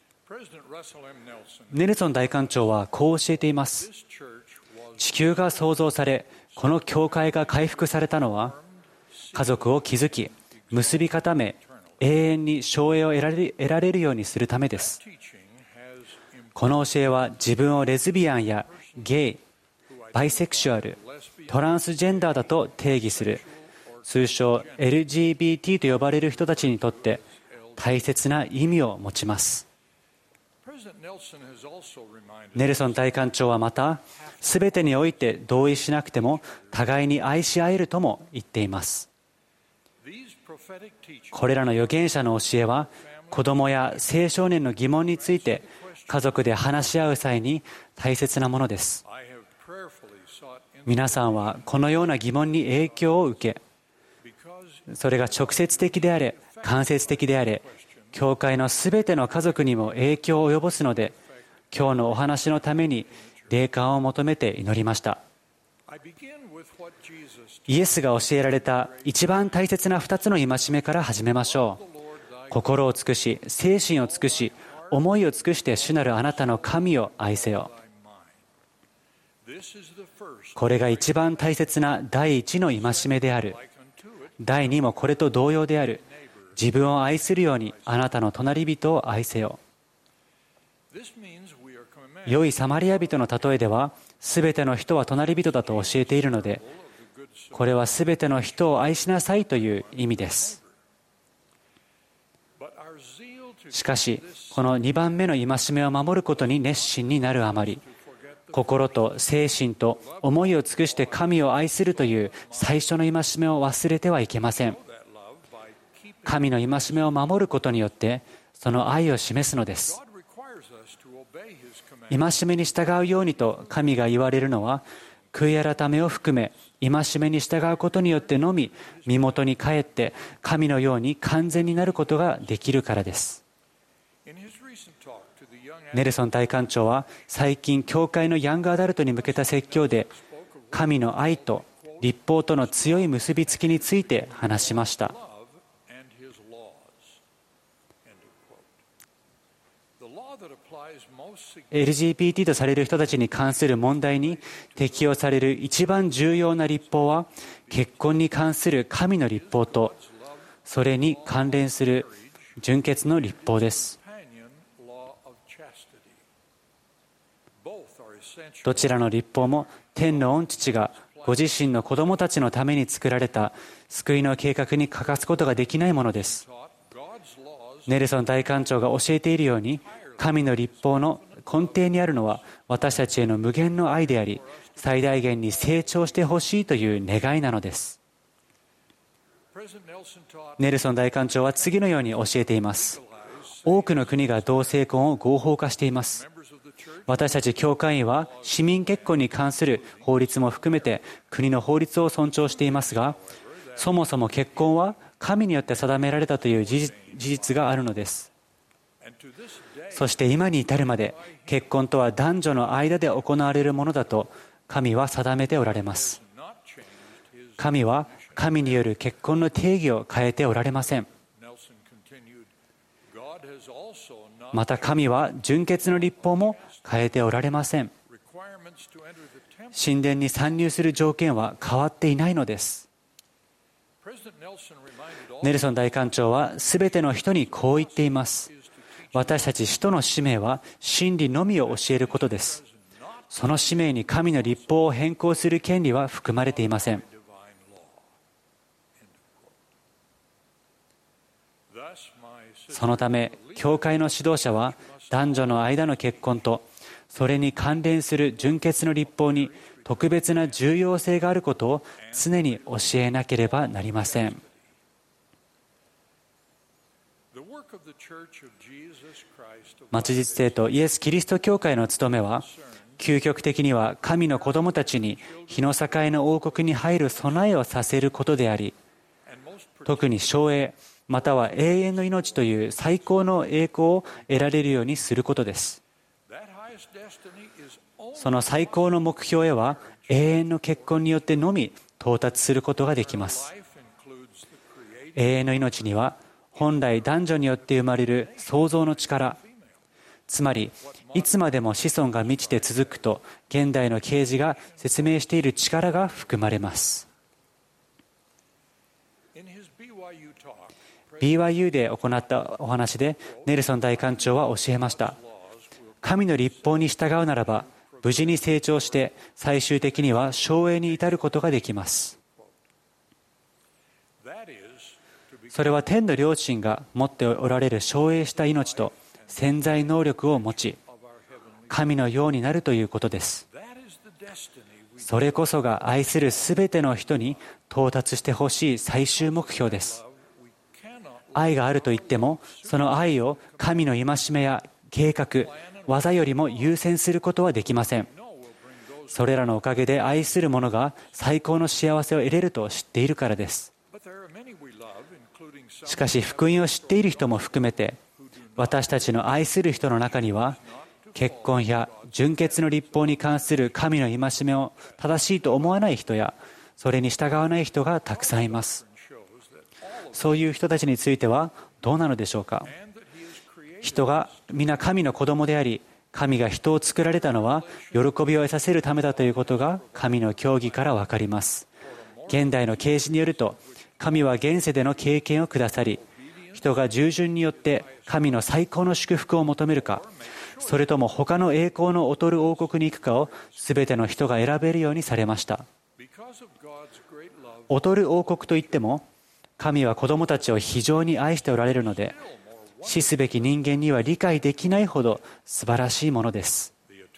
ネルソン大官長はこう教えています。地球が創造され、この教会が回復されたのは、家族を築き、結び固め、永遠に生栄を得られるようにするためです。この教えは自分をレズビアンやゲイ、バイセクシュアル、トランスジェンダーだと定義する、通称 LGBT と呼ばれる人たちにとって大切な意味を持ちます。ネルソン大官長はまた、すべてにおいて同意しなくても互いに愛し合えるとも言っています。これらの預言者の教えは、子供や青少年の疑問について家族で話し合う際に大切なものです。皆さんはこのような疑問に影響を受け、それが直接的であれ、間接的であれ、教会のすべての家族にも影響を及ぼすので、今日のお話のために霊感を求めて祈りました。イエスが教えられた一番大切な2つの戒めから始めましょう。心を尽くし、精神を尽くし、思いを尽くして主なるあなたの神を愛せよ。これが一番大切な第一の戒めである。第二もこれと同様である。自分を愛するようにあなたの隣人を愛せよ。良いサマリア人の例えでは、すべての人は隣人だと教えているので、これはすべての人を愛しなさいという意味です。しかし、この2番目の戒めを守ることに熱心になるあまり、心と精神と思いを尽くして神を愛するという最初の戒めを忘れてはいけません。神の戒めを守ることによってその愛を示すのです。戒めに従うようにと神が言われるのは、悔い改めを含め戒めに従うことによってのみ身元に帰って神のように完全になることができるからです。ネルソン大官長は最近教会のヤングアダルトに向けた説教で、神の愛と律法との強い結びつきについて話しました。LGBT とされる人たちに関する問題に適用される一番重要な律法は、結婚に関する神の律法とそれに関連する純潔の律法です。どちらの律法も天の御父がご自身の子供たちのために作られた救いの計画に欠かすことができないものです。ネルソン大官長が教えているように、神の律法の根底にあるのは私たちへの無限の愛であり、最大限に成長してほしいという願いなのです。 ネルソン大官長は次のように教えています。多くの国が同性婚を合法化しています。私たち教会員は市民結婚に関する法律も含めて国の法律を尊重していますが、そもそも結婚は神によって定められたという事実があるのです。そして今に至るまで結婚とは男女の間で行われるものだと神は定めておられます。神は神による結婚の定義を変えておられません。また神は純潔の律法も変えておられません。神殿に参入する条件は変わっていないのです。ネルソン大官長はすべての人にこう言っています。私たち使徒の使命は真理のみを教えることです。その使命に神の律法を変更する権利は含まれていません。そのため教会の指導者は男女の間の結婚とそれに関連する純潔の律法に特別な重要性があることを常に教えなければなりません。末日聖徒イエス・キリスト教会の務めは、究極的には神の子供たちに日の境の王国に入る備えをさせることであり、特に生栄または永遠の命という最高の栄光を得られるようにすることです。その最高の目標へは永遠の結婚によってのみ到達することができます。永遠の命には本来男女によって生まれる創造の力、つまりいつまでも子孫が満ちて続くと現代の啓示が説明している力が含まれます。BYU で行ったお話でネルソン大官長は教えました。神の律法に従うならば無事に成長して最終的には生栄に至ることができます。それは天の両親が持っておられる生栄した命と潜在能力を持ち神のようになるということです。それこそが愛するすべての人に到達してほしい最終目標です。愛があると言ってもその愛を神の戒めや計画、技よりも優先することはできません。それらのおかげで愛する者が最高の幸せを得れると知っているからです。しかし福音を知っている人も含めて私たちの愛する人の中には結婚や純潔の律法に関する神の戒めを正しいと思わない人やそれに従わない人がたくさんいます。そういう人たちについてはどうなのでしょうか。人が皆神の子供であり神が人を作られたのは喜びを得させるためだということが神の教義から分かります。現代の啓示によると神は現世での経験をくださり人が従順によって神の最高の祝福を求めるかそれとも他の栄光の劣る王国に行くかを全ての人が選べるようにされました。劣る王国といっても神は子供たちを非常に愛しておられるので死すべき人間には理解できないほど素晴らしいものです。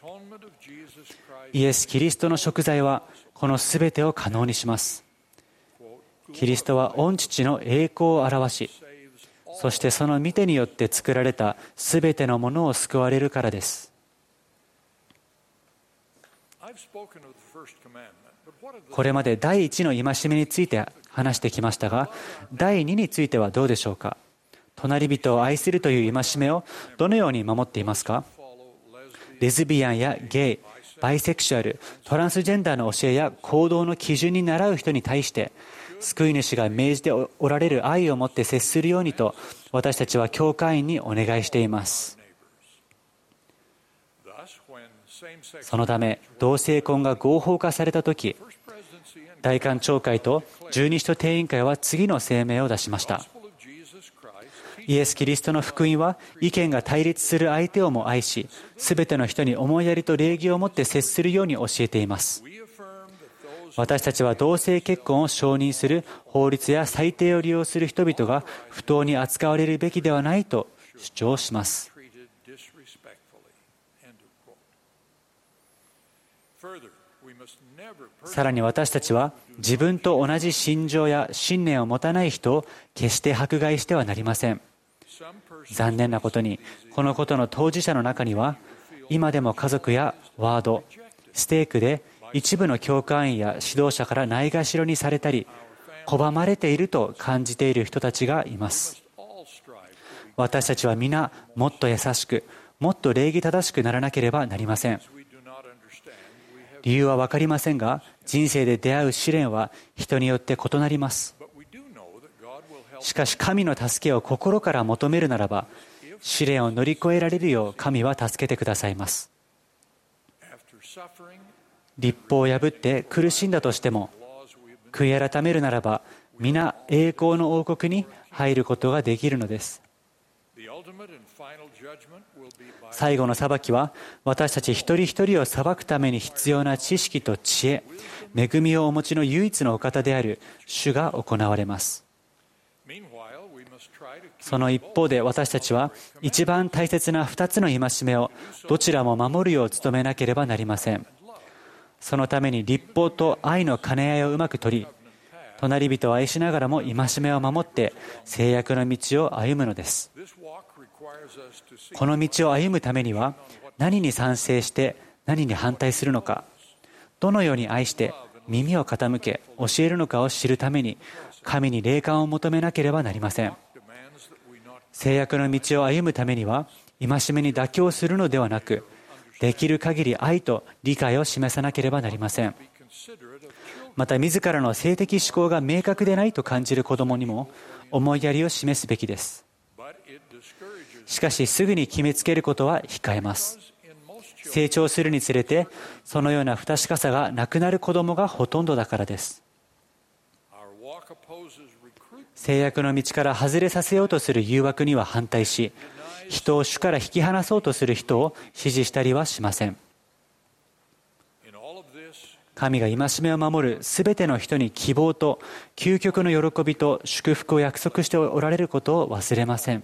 イエス・キリストの贖罪はこの全てを可能にします。キリストは御父の栄光を表しそしてその御手によって作られた全てのものを救われるからです。これまで第一の戒めについて話してきましたが第二についてはどうでしょうか。隣人を愛するという戒めをどのように守っていますか。レズビアンやゲイ、バイセクシュアル、トランスジェンダーの教えや行動の基準に倣う人に対して救い主が命じておられる愛を持って接するようにと私たちは教会員にお願いしています。そのため同性婚が合法化されたとき大官長会と十二使徒定員会は次の声明を出しました。イエス・キリストの福音は意見が対立する相手をも愛しすべての人に思いやりと礼儀を持って接するように教えています。私たちは同性結婚を承認する法律や裁定を利用する人々が不当に扱われるべきではないと主張します。 さらに私たちは自分と同じ心情や信念を持たない人を決して迫害してはなりません。残念なことに、このことの当事者の中には、今でも家族やワード、ステークで一部の教会員や指導者からないがしろにされたり、拒まれていると感じている人たちがいます。私たちは皆もっと優しく、もっと礼儀正しくならなければなりません。理由は分かりませんが、人生で出会う試練は人によって異なります。しかし神の助けを心から求めるならば、試練を乗り越えられるよう神は助けてくださいます。律法を破って苦しんだとしても、悔い改めるならば皆栄光の王国に入ることができるのです。最後の裁きは、私たち一人一人を裁くために必要な知識と知恵、恵みをお持ちの唯一のお方である主が行われます。その一方で私たちは一番大切な2つの戒めをどちらも守るよう努めなければなりません。そのために律法と愛の兼ね合いをうまく取り、隣人を愛しながらも戒めを守って制約の道を歩むのです。この道を歩むためには、何に賛成して何に反対するのか、どのように愛して耳を傾け教えるのかを知るために、神に霊感を求めなければなりません。制約の道を歩むためには、戒めに妥協するのではなく、できる限り愛と理解を示さなければなりません。また自らの性的指向が明確でないと感じる子供にも思いやりを示すべきです。しかしすぐに決めつけることは控えます。成長するにつれてそのような不確かさがなくなる子供がほとんどだからです。制約の道から外れさせようとする誘惑には反対し、人を主から引き離そうとする人を支持したりはしません。神が戒めを守るすべての人に希望と究極の喜びと祝福を約束しておられることを忘れません。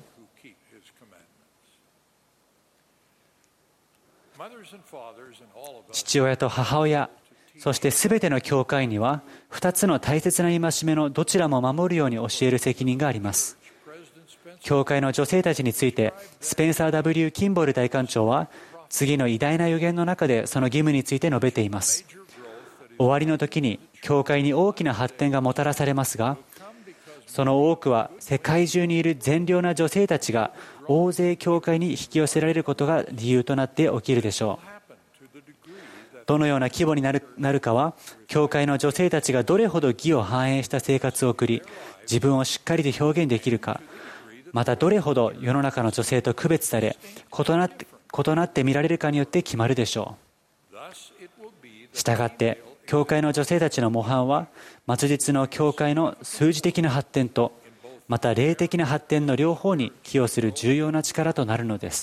父親と母親、そしてすべての教会には2つの大切な戒めのどちらも守るように教える責任があります。教会の女性たちについてスペンサー W. キンボル大官長は次の偉大な予言の中でその義務について述べています。終わりの時に教会に大きな発展がもたらされますが、その多くは世界中にいる善良な女性たちが大勢教会に引き寄せられることが理由となって起きるでしょう。どのような規模になるかは、教会の女性たちがどれほど義を反映した生活を送り、自分をしっかりと表現できるか、またどれほど世の中の女性と区別され、異なって見られるかによって決まるでしょう。したがって、教会の女性たちの模範は、末日の教会の数字的な発展と、また霊的な発展の両方に寄与する重要な力となるのです。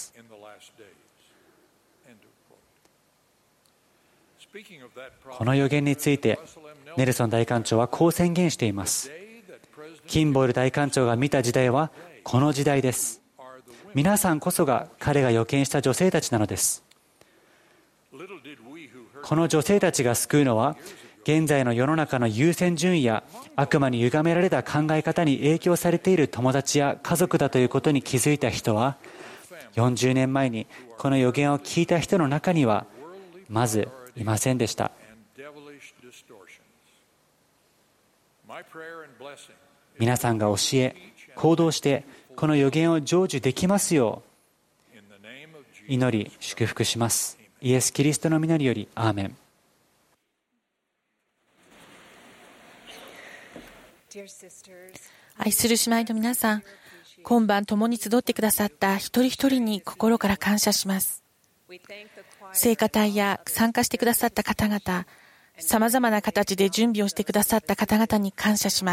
この予言について、ネルソン大官長はこう宣言しています。キンボール大官長が見た時代はこの時代です。皆さんこそが彼が予見した女性たちなのです。この女性たちが救うのは、現在の世の中の優先順位や悪魔に歪められた考え方に影響されている友達や家族だということに気づいた人は、40年前にこの予言を聞いた人の中にはまずいませんでした。皆さんが教え、行動してこの予言を成就できますよう祈り祝福します。イエス・キリストの皆によりアーメン。 愛する姉妹の皆さん、今晩共に集ってくださった一人一人に心から感謝します。聖歌隊や参加してくださった方々、さまざまな形で準備をしてくださった方々に感謝します。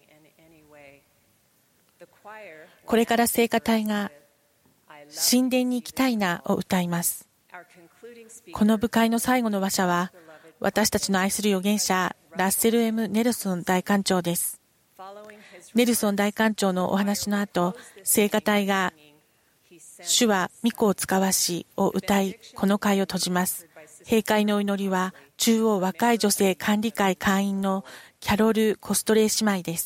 これから聖歌隊が神殿に行きたいなを歌います。この部会の最後の話者は、私たちの愛する預言者ラッセル M. ネルソン大官長です。ネルソン大官長のお話の後、聖歌隊が主は御子を使わしを歌い、この会を閉じます。閉会のお祈りは中央若い女性管理会会員のキャロル・コストレイ姉妹です。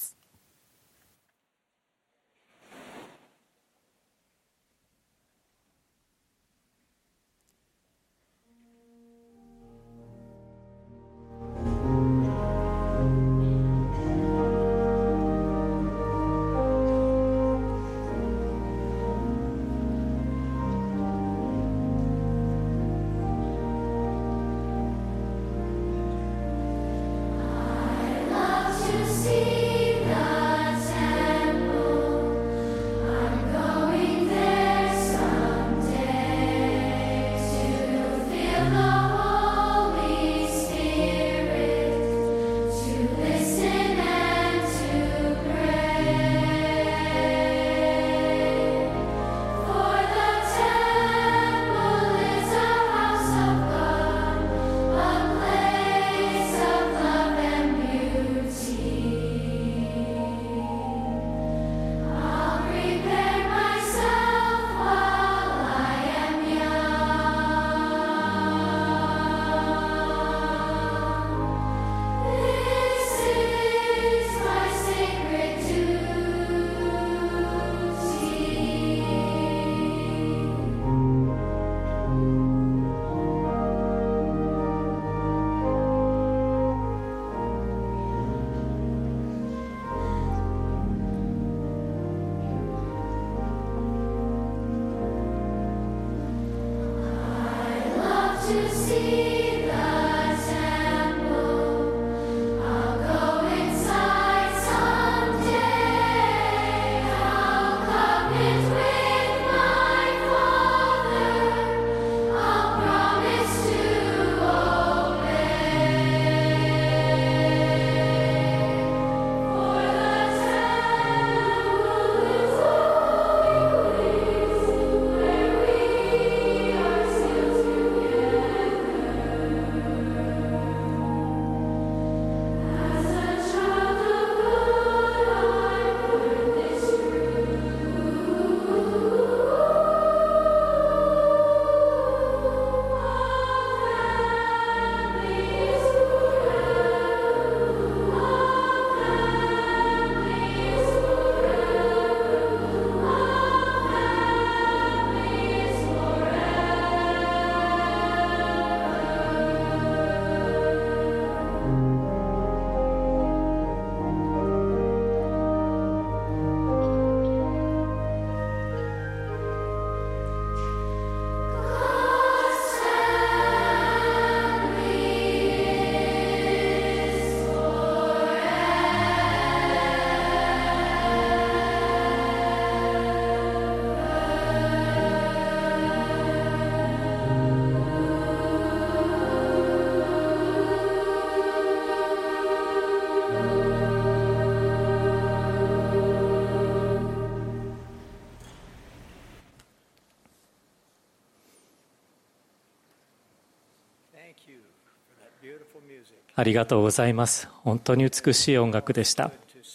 ありがとうございます。本当に美しい音楽でした。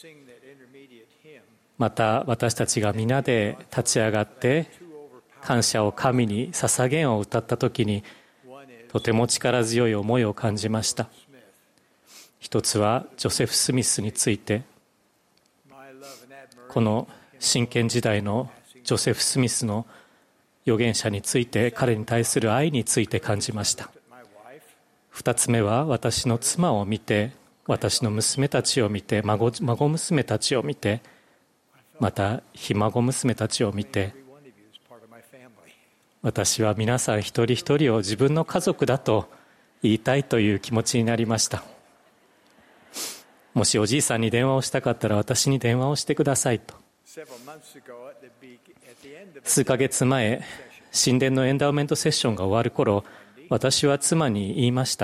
また私たちが皆で立ち上がって感謝を神に捧げんを歌った時にとても力強い思いを感じました。一つはジョセフ・スミスについて、この真剣時代のジョセフ・スミスの預言者について、彼に対する愛について感じました。二つ目は私の妻を見て、私の娘たちを見て、孫娘たちを見て、またひ孫娘たちを見て、私は皆さん一人一人を自分の家族だと言いたいという気持ちになりました。もしおじいさんに電話をしたかったら私に電話をしてくださいと。数ヶ月前、神殿のエンダウメントセッションが終わる頃、私は妻に言いました。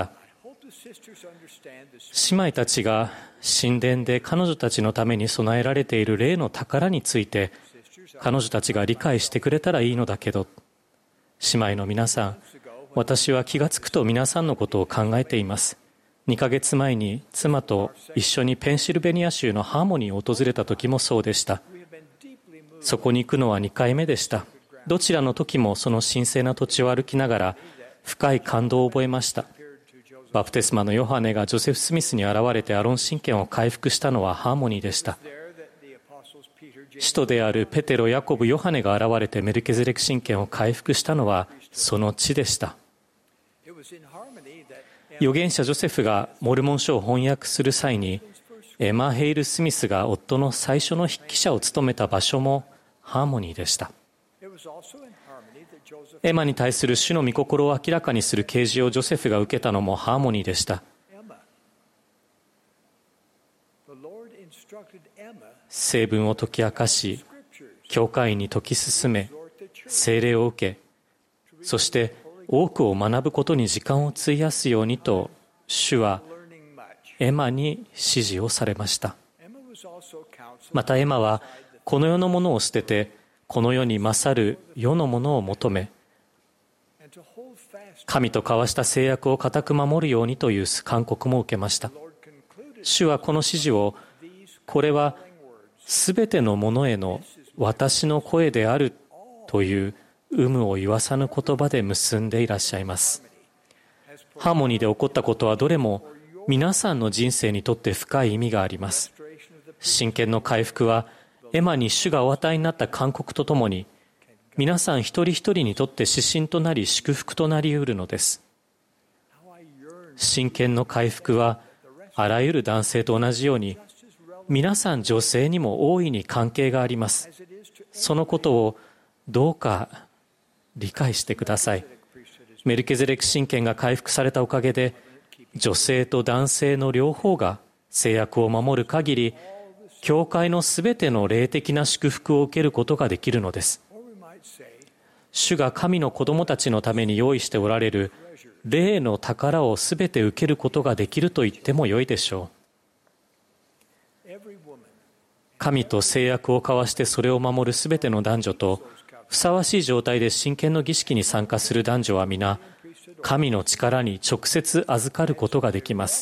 姉妹たちが神殿で彼女たちのために備えられている霊の宝について彼女たちが理解してくれたらいいのだけど、姉妹の皆さん、私は気がつくと皆さんのことを考えています。2ヶ月前に妻と一緒にペンシルベニア州のハーモニーを訪れた時もそうでした。そこに行くのは2回目でした。どちらの時もその神聖な土地を歩きながら深い感動を覚えました。 バプテスマのヨハネがジョセフ・スミスに現れてアロン神権を回復したのはハーモニーでした。使徒であるペテロ、ヤコブ、ヨハネが現れてメルケゼレク神権を回復したのはその地でした。預言者ジョセフがモルモン書を翻訳する際に、エマ・ヘイル・スミスが夫の最初の筆記者を務めた場所もハーモニーでした。エマに対する主の御心を明らかにする啓示をジョセフが受けたのもハーモニーでした。聖文を解き明かし、教会員に説き進め、聖霊を受け、そして多くを学ぶことに時間を費やすようにと、主はエマに指示をされました。またエマはこの世のものを捨てて、この世に勝る世のものを求め、神と交わした誓約を固く守るようにという勧告も受けました。主はこの指示を、これはすべてのものへの私の声であるという有無を言わさぬ言葉で結んでいらっしゃいます。ハーモニーで起こったことはどれも皆さんの人生にとって深い意味があります。神権の回復はエマに主がお与えになった勧告とともに、皆さん一人一人にとって指針となり祝福となり得るのです。神権の回復はあらゆる男性と同じように、皆さん女性にも大いに関係があります。そのことをどうか理解してください。メルケゼレク神権が回復されたおかげで、女性と男性の両方が制約を守る限り、教会のすべての霊的な祝福を受けることができるのです。主が神の子供たちのために用意しておられる霊の宝をすべて受けることができると言ってもよいでしょう。神と誓約を交わしてそれを守るすべての男女と、ふさわしい状態で神権の儀式に参加する男女は皆、神の力に直接預かることができます。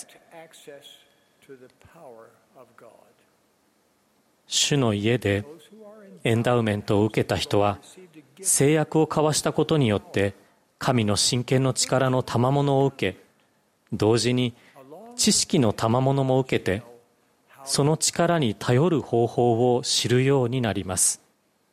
主の家でエンダウメントを受けた人は、誓約を交わしたことによって神の神権の力の賜物を受け、同時に知識の賜物も受けて、その力に頼る方法を知るようになります。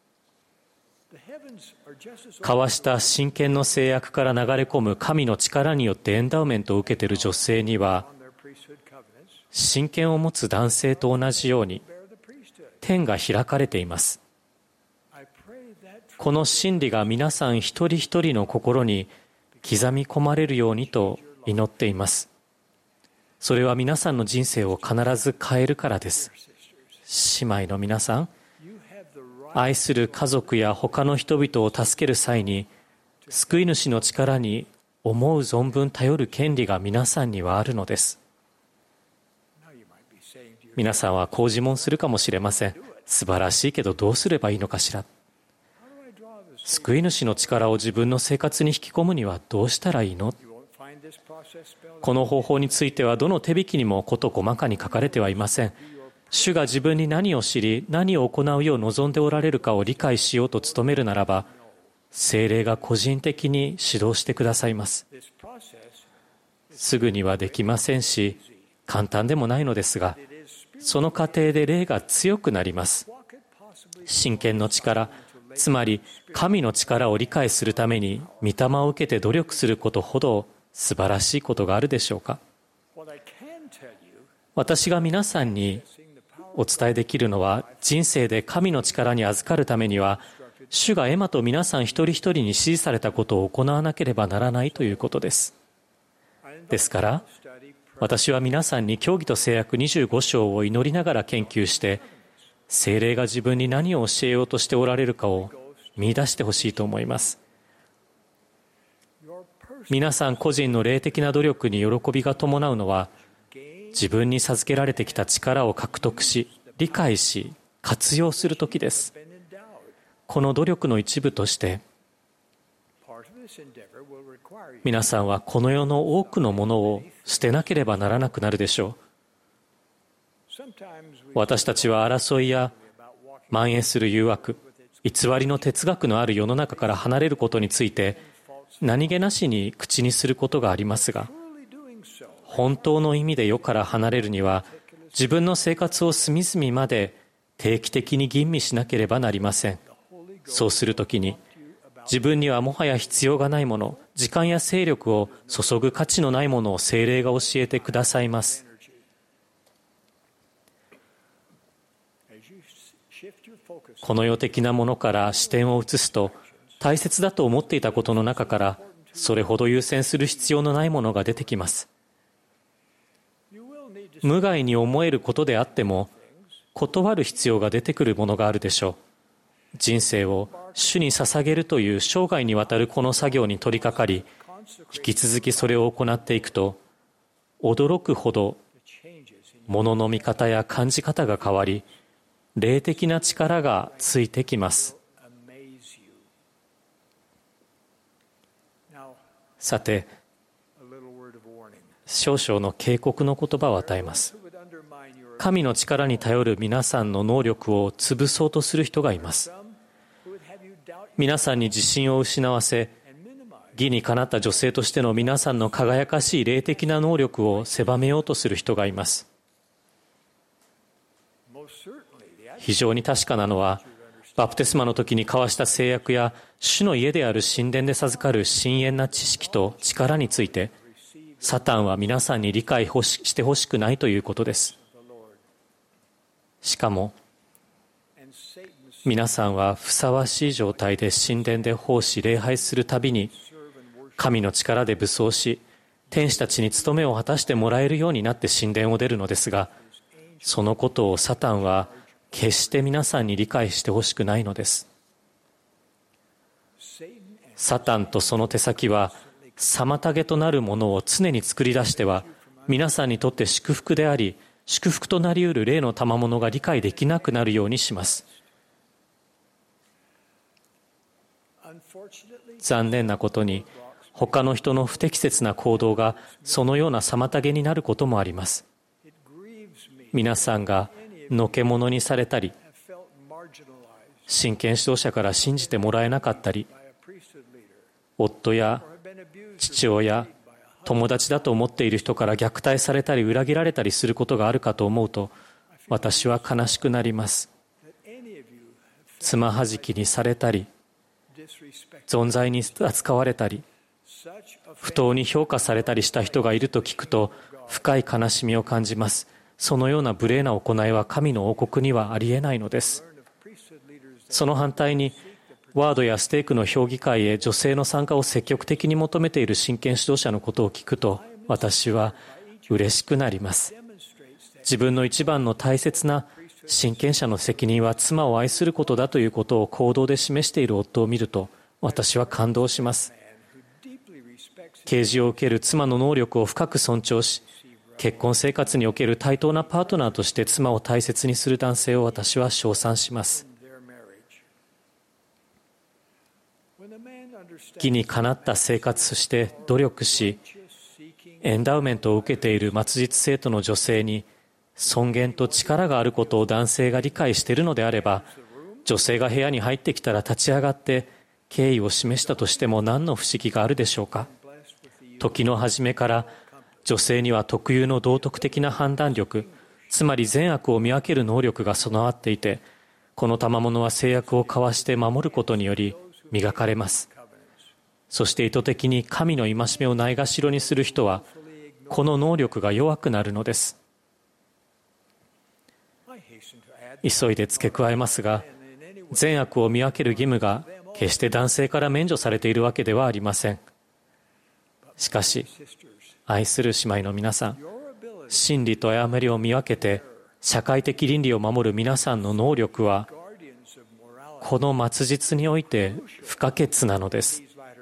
交わした神権の誓約から流れ込む神の力によってエンダウメントを受けている女性には、神権を持つ男性と同じように天が開かれています。この真理が皆さん一人一人の心に刻み込まれるようにと祈っています。それは皆さんの人生を必ず変えるからです。姉妹の皆さん、愛する家族や他の人々を助ける際に、救い主の力に思う存分頼る権利が皆さんにはあるのです。皆さんはこう自問するかもしれません。素晴らしいけどどうすればいいのかしら。救い主の力を自分の生活に引き込むにはどうしたらいいの？この方法についてはどの手引きにも事細かに書かれてはいません。主が自分に何を知り、何を行うよう望んでおられるかを理解しようと努めるならば、聖霊が個人的に指導してくださいます。すぐにはできませんし、簡単でもないのですが、その過程で霊が強くなります。神権の力、つまり神の力を理解するために御霊を受けて努力することほど素晴らしいことがあるでしょうか。私が皆さんにお伝えできるのは、人生で神の力に預かるためには、主がエマと皆さん一人一人に指示されたことを行わなければならないということです。ですから、私は皆さんに教義と誓約25章を祈りながら研究して、聖霊が自分に何を教えようとしておられるかを見出してほしいと思います。皆さん個人の霊的な努力に喜びが伴うのは、自分に授けられてきた力を獲得し、理解し、活用するときです。この努力の一部として、皆さんはこの世の多くのものを捨てなければならなくなるでしょう。私たちは争いや蔓延する誘惑、偽りの哲学のある世の中から離れることについて、何気なしに口にすることがありますが、 本当の意味で世から離れるには、自分の生活を隅々まで定期的に吟味しなければなりません。そうするときに、自分にはもはや必要がないもの、時間や精力を注ぐ価値のないものを聖霊が教えてくださいます。この世的なものから視点を移すと、大切だと思っていたことの中から、それほど優先する必要のないものが出てきます。無害に思えることであっても、断る必要が出てくるものがあるでしょう。人生を主に捧げるという生涯にわたるこの作業に取り掛かり、引き続きそれを行っていくと、驚くほど物の見方や感じ方が変わり、霊的な力がついてきます。さて、少々の警告の言葉を与えます。神の力に頼る皆さんの能力を潰そうとする人がいます。皆さんに自信を失わせ、義にかなった女性としての皆さんの輝かしい霊的な能力を狭めようとする人がいます。非常に確かなのは、バプテスマの時に交わした誓約や、主の家である神殿で授かる深遠な知識と力について、サタンは皆さんに理解してほしくないということです。しかも、皆さんはふさわしい状態で神殿で奉仕礼拝するたびに、神の力で武装し、天使たちに務めを果たしてもらえるようになって神殿を出るのですが、そのことをサタンは決して皆さんに理解してほしくないのです。サタンとその手先は、妨げとなるものを常に作り出しては、皆さんにとって祝福であり、祝福となり得る霊の賜物が理解できなくなるようにします。残念なことに、他の人の不適切な行動がそのような妨げになることもあります。皆さんがのけ者にされたり、親権指導者から信じてもらえなかったり、夫や父親、友達だと思っている人から虐待されたり裏切られたりすることがあるかと思うと、私は悲しくなります。つまはじきにされたり、存在に扱われたり、不当に評価されたりした人がいると聞くと、深い悲しみを感じます。そのような無礼な行いは神の王国にはありえないのです。その反対に、ワードやステークの評議会へ女性の参加を積極的に求めている親権指導者のことを聞くと、私は嬉しくなります。自分の一番の大切な親権者の責任は妻を愛することだということを行動で示している夫を見ると、私は感動します。啓示を受ける妻の能力を深く尊重し、結婚生活における対等なパートナーとして妻を大切にする男性を私は称賛します。義にかなった生活として努力し、エンダウメントを受けている末日生徒の女性に尊厳と力があることを男性が理解しているのであれば、女性が部屋に入ってきたら立ち上がって敬意を示したとしても何の不思議があるでしょうか。時の初めから女性には特有の道徳的な判断力、つまり善悪を見分ける能力が備わっていて、この賜物は制約を交わして守ることにより磨かれます。そして意図的に神の戒めをないがしろにする人は、この能力が弱くなるのです。急いで付け加えますが、善悪を見分ける義務が決して男性から免除されているわけではありません。しかし、愛する姉妹の皆さん、真理と誤りを見分けて社会的倫理を守る皆さんの能力は、この末日において不可欠なのです。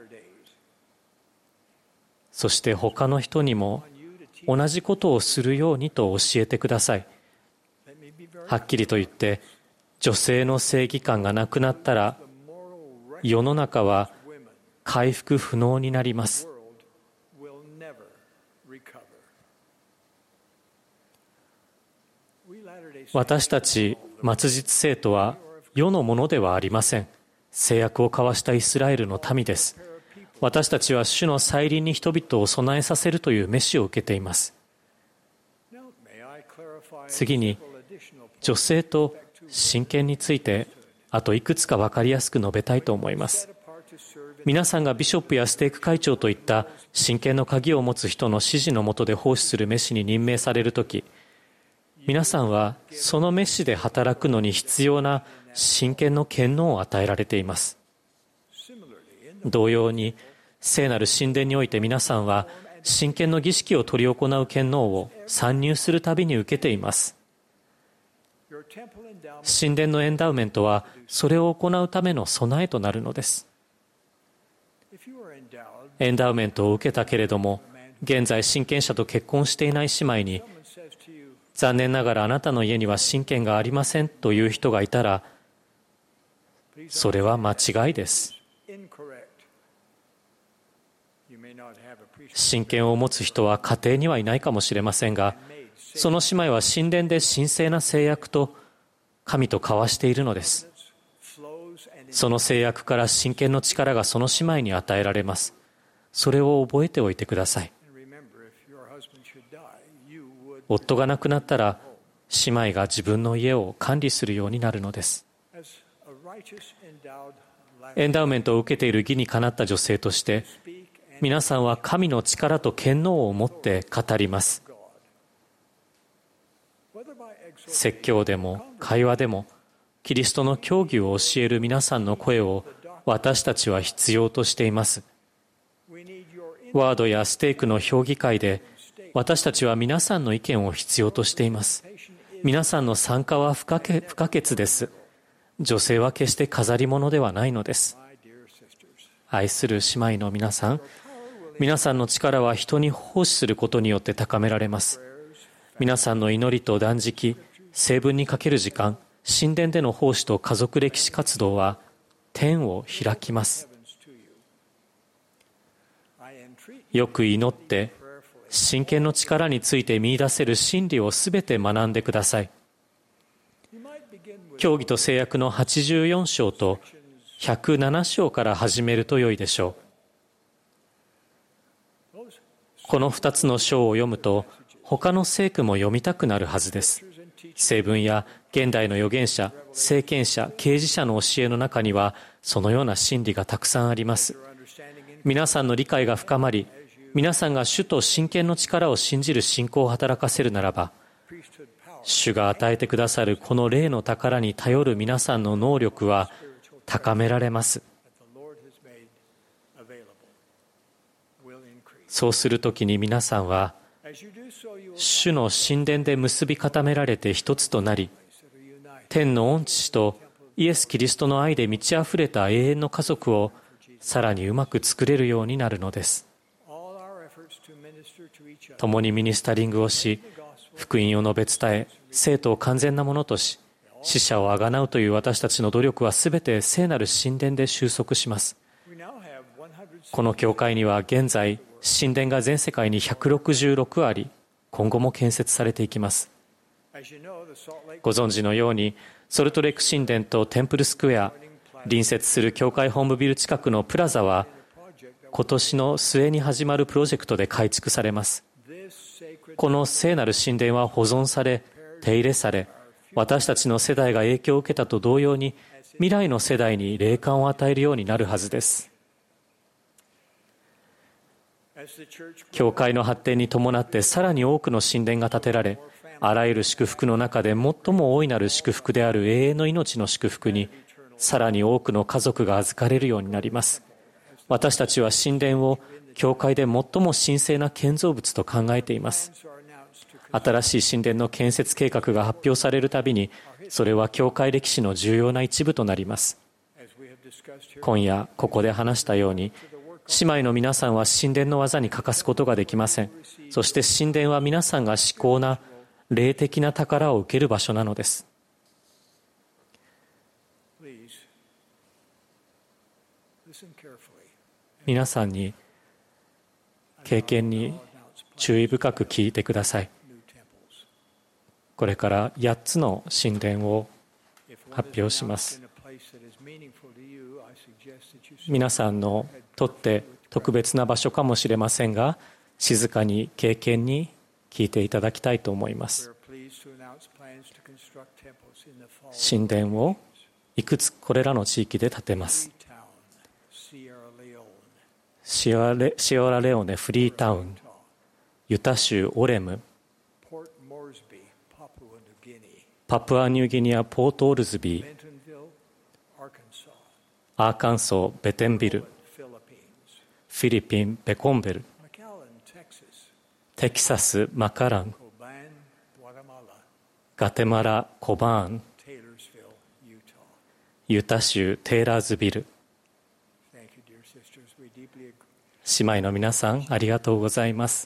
そして他の人にも同じことをするようにと教えてください。はっきりと言って、女性の正義感がなくなったら、世の中は回復不能になります。私たち末日生徒は世のものではありません。誓約を交わしたイスラエルの民です。 私たちは主の再臨に人々を備えさせるという召しを受けています。次に、女性と親権についてあといくつか分かりやすく述べたいと思います。皆さんがビショップやステーク会長といった親権の鍵を持つ人の指示の下で奉仕する召しに任命されるとき、皆さんはその召しで働くのに必要な親権の権能を与えられています。同様に、聖なる神殿において皆さんは親権の儀式を執り行う権能を参入するたびに受けています。神殿のエンダウメントはそれを行うための備えとなるのです。エンダウメントを受けたけれども、現在親権者と結婚していない姉妹に、残念ながらあなたの家には親権がありませんという人がいたら、それは間違いです。親権を持つ人は家庭にはいないかもしれませんが、その姉妹は神殿で神聖な誓約と神と交わしているのです。その誓約から親権の力がその姉妹に与えられます。それを覚えておいてください。夫が亡くなったら、姉妹が自分の家を管理するようになるのです。エンダウメントを受けている義にかなった女性として、皆さんは神の力と権能を持って語ります。説教でも会話でも、キリストの教義を教える皆さんの声を私たちは必要としています。ワードやステークの評議会で、私たちは皆さんの意見を必要としています。皆さんの参加は不可欠です。女性は決して飾り物ではないのです。愛する姉妹の皆さん、皆さんの力は人に奉仕することによって高められます。皆さんの祈りと断食、聖文にかける時間、神殿での奉仕と家族歴史活動は天を開きます。よく祈って親権の力について見出せる真理をすべて学んでください。教義と誓約の84章と107章から始めると良いでしょう。この2つの章を読むと、他の聖句も読みたくなるはずです。聖文や現代の預言者、聖賢者、啓示者の教えの中には、そのような真理がたくさんあります。皆さんの理解が深まり、皆さんが主と親権の力を信じる信仰を働かせるならば、主が与えてくださるこの霊の宝に頼る皆さんの能力は高められます。そうするときに皆さんは、主の神殿で結び固められて一つとなり、天の御父とイエス・キリストの愛で満ち溢れた永遠の家族をさらにうまく作れるようになるのです。共にミニスタリングをし、福音を述べ伝え、生徒を完全なものとし、死者をあがなうという私たちの努力はすべて聖なる神殿で収束します。この教会には現在、神殿が全世界に166あり、今後も建設されていきます。ご存知のように、ソルトレイク神殿とテンプルスクエア、隣接する教会本部ビル近くのプラザは、今年の末に始まるプロジェクトで改築されます。この聖なる神殿は保存され、手入れされ、私たちの世代が影響を受けたと同様に、未来の世代に霊感を与えるようになるはずです。教会の発展に伴ってさらに多くの神殿が建てられ、あらゆる祝福の中で最も大いなる祝福である永遠の命の祝福に、さらに多くの家族が預かれるようになります。私たちは神殿を教会で最も神聖な建造物と考えています。新しい神殿の建設計画が発表されるたびに、それは教会歴史の重要な一部となります。今夜ここで話したように、姉妹の皆さんは神殿の技に欠かすことができません。そして神殿は皆さんが至高な霊的な宝を受ける場所なのです。皆さんに経験に注意深く聞いてください。これから8つの神殿を発表します。皆さんのとって特別な場所かもしれませんが、静かに敬虔に聞いていただきたいと思います。神殿をいくつこれらの地域で建てます。シエラレオネ、フリータウン、ユタ州オレム、パプアニューギニアポートオルズビー、アーカンソーベテンビル、フィリピンベコンベル、テキサスマカラン、ガテマラコバーン、ユタ州テイラーズビル。姉妹の皆さん、ありがとうございます。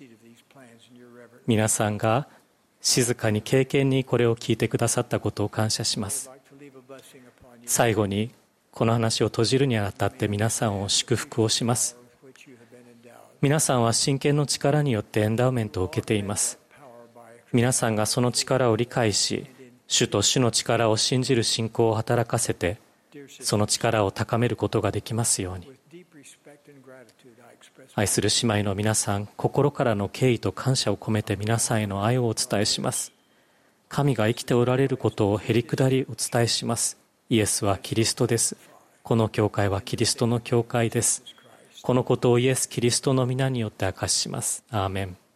皆さんが静かに敬虔にこれを聞いてくださったことを感謝します。最後にこの話を閉じるにあたって皆さんを祝福をします。皆さんは神権の力によってエンダウメントを受けています。皆さんがその力を理解し、主と主の力を信じる信仰を働かせて、その力を高めることができますように。愛する姉妹の皆さん、心からの敬意と感謝を込めて皆さんへの愛をお伝えします。神が生きておられることをへりくだりお伝えします。イエスはキリストです。この教会はキリストの教会です。このことをイエス・キリストの皆によって明かしします。アーメン。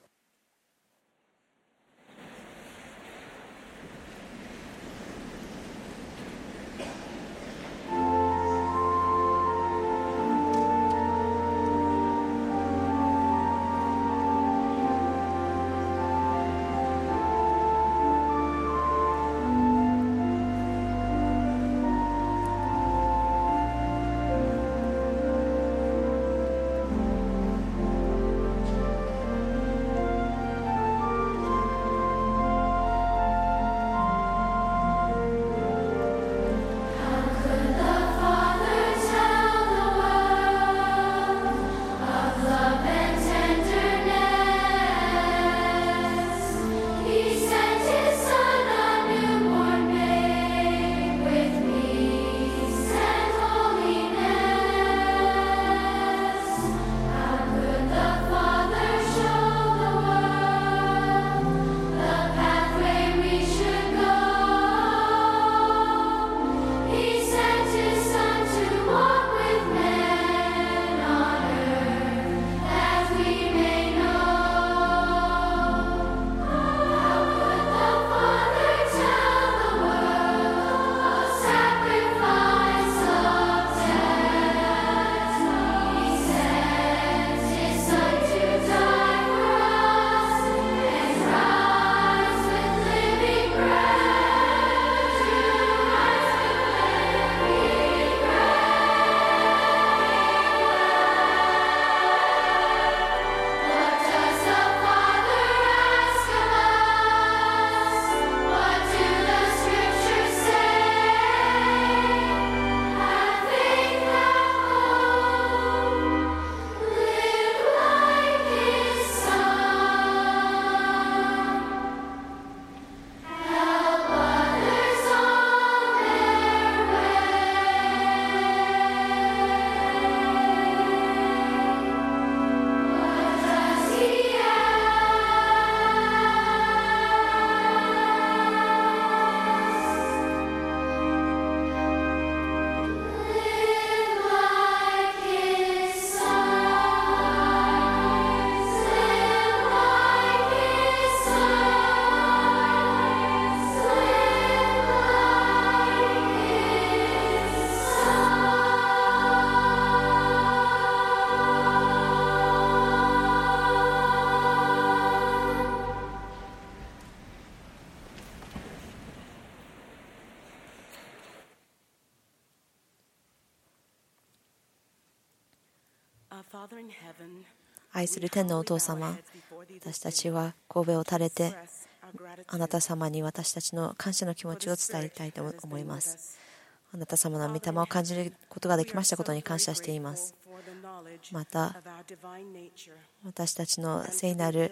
愛する天のお父様、私たちは神戸を垂れてあなた様に私たちの感謝の気持ちを伝えたいと思います。あなた様の御霊を感じることができましたことに感謝しています。また私たちの聖なる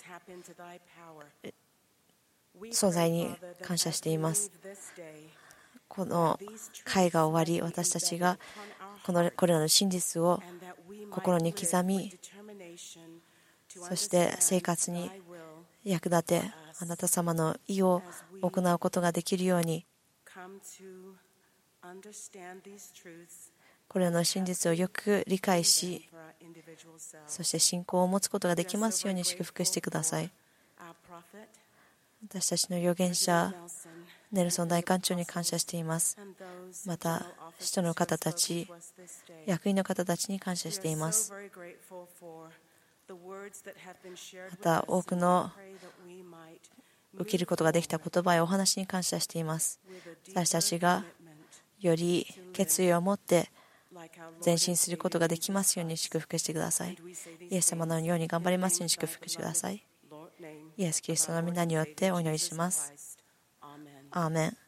存在に感謝しています。 この会が終わり、私たちがこれらの真実を心に刻み、そして生活に役立て、あなた様の意を行うことができるように、これらの真実をよく理解し、そして信仰を持つことができますように祝福してください。私たちの預言者ネルソン大官長に感謝しています。また使徒の方たち、役員の方たちに感謝しています。また多くの受けることができた言葉やお話に感謝しています。私たちがより決意を持って前進することができますように祝福してください。イエス様のように頑張りますように祝福してください。イエス・キリストの皆によってお祈りします。アーメン。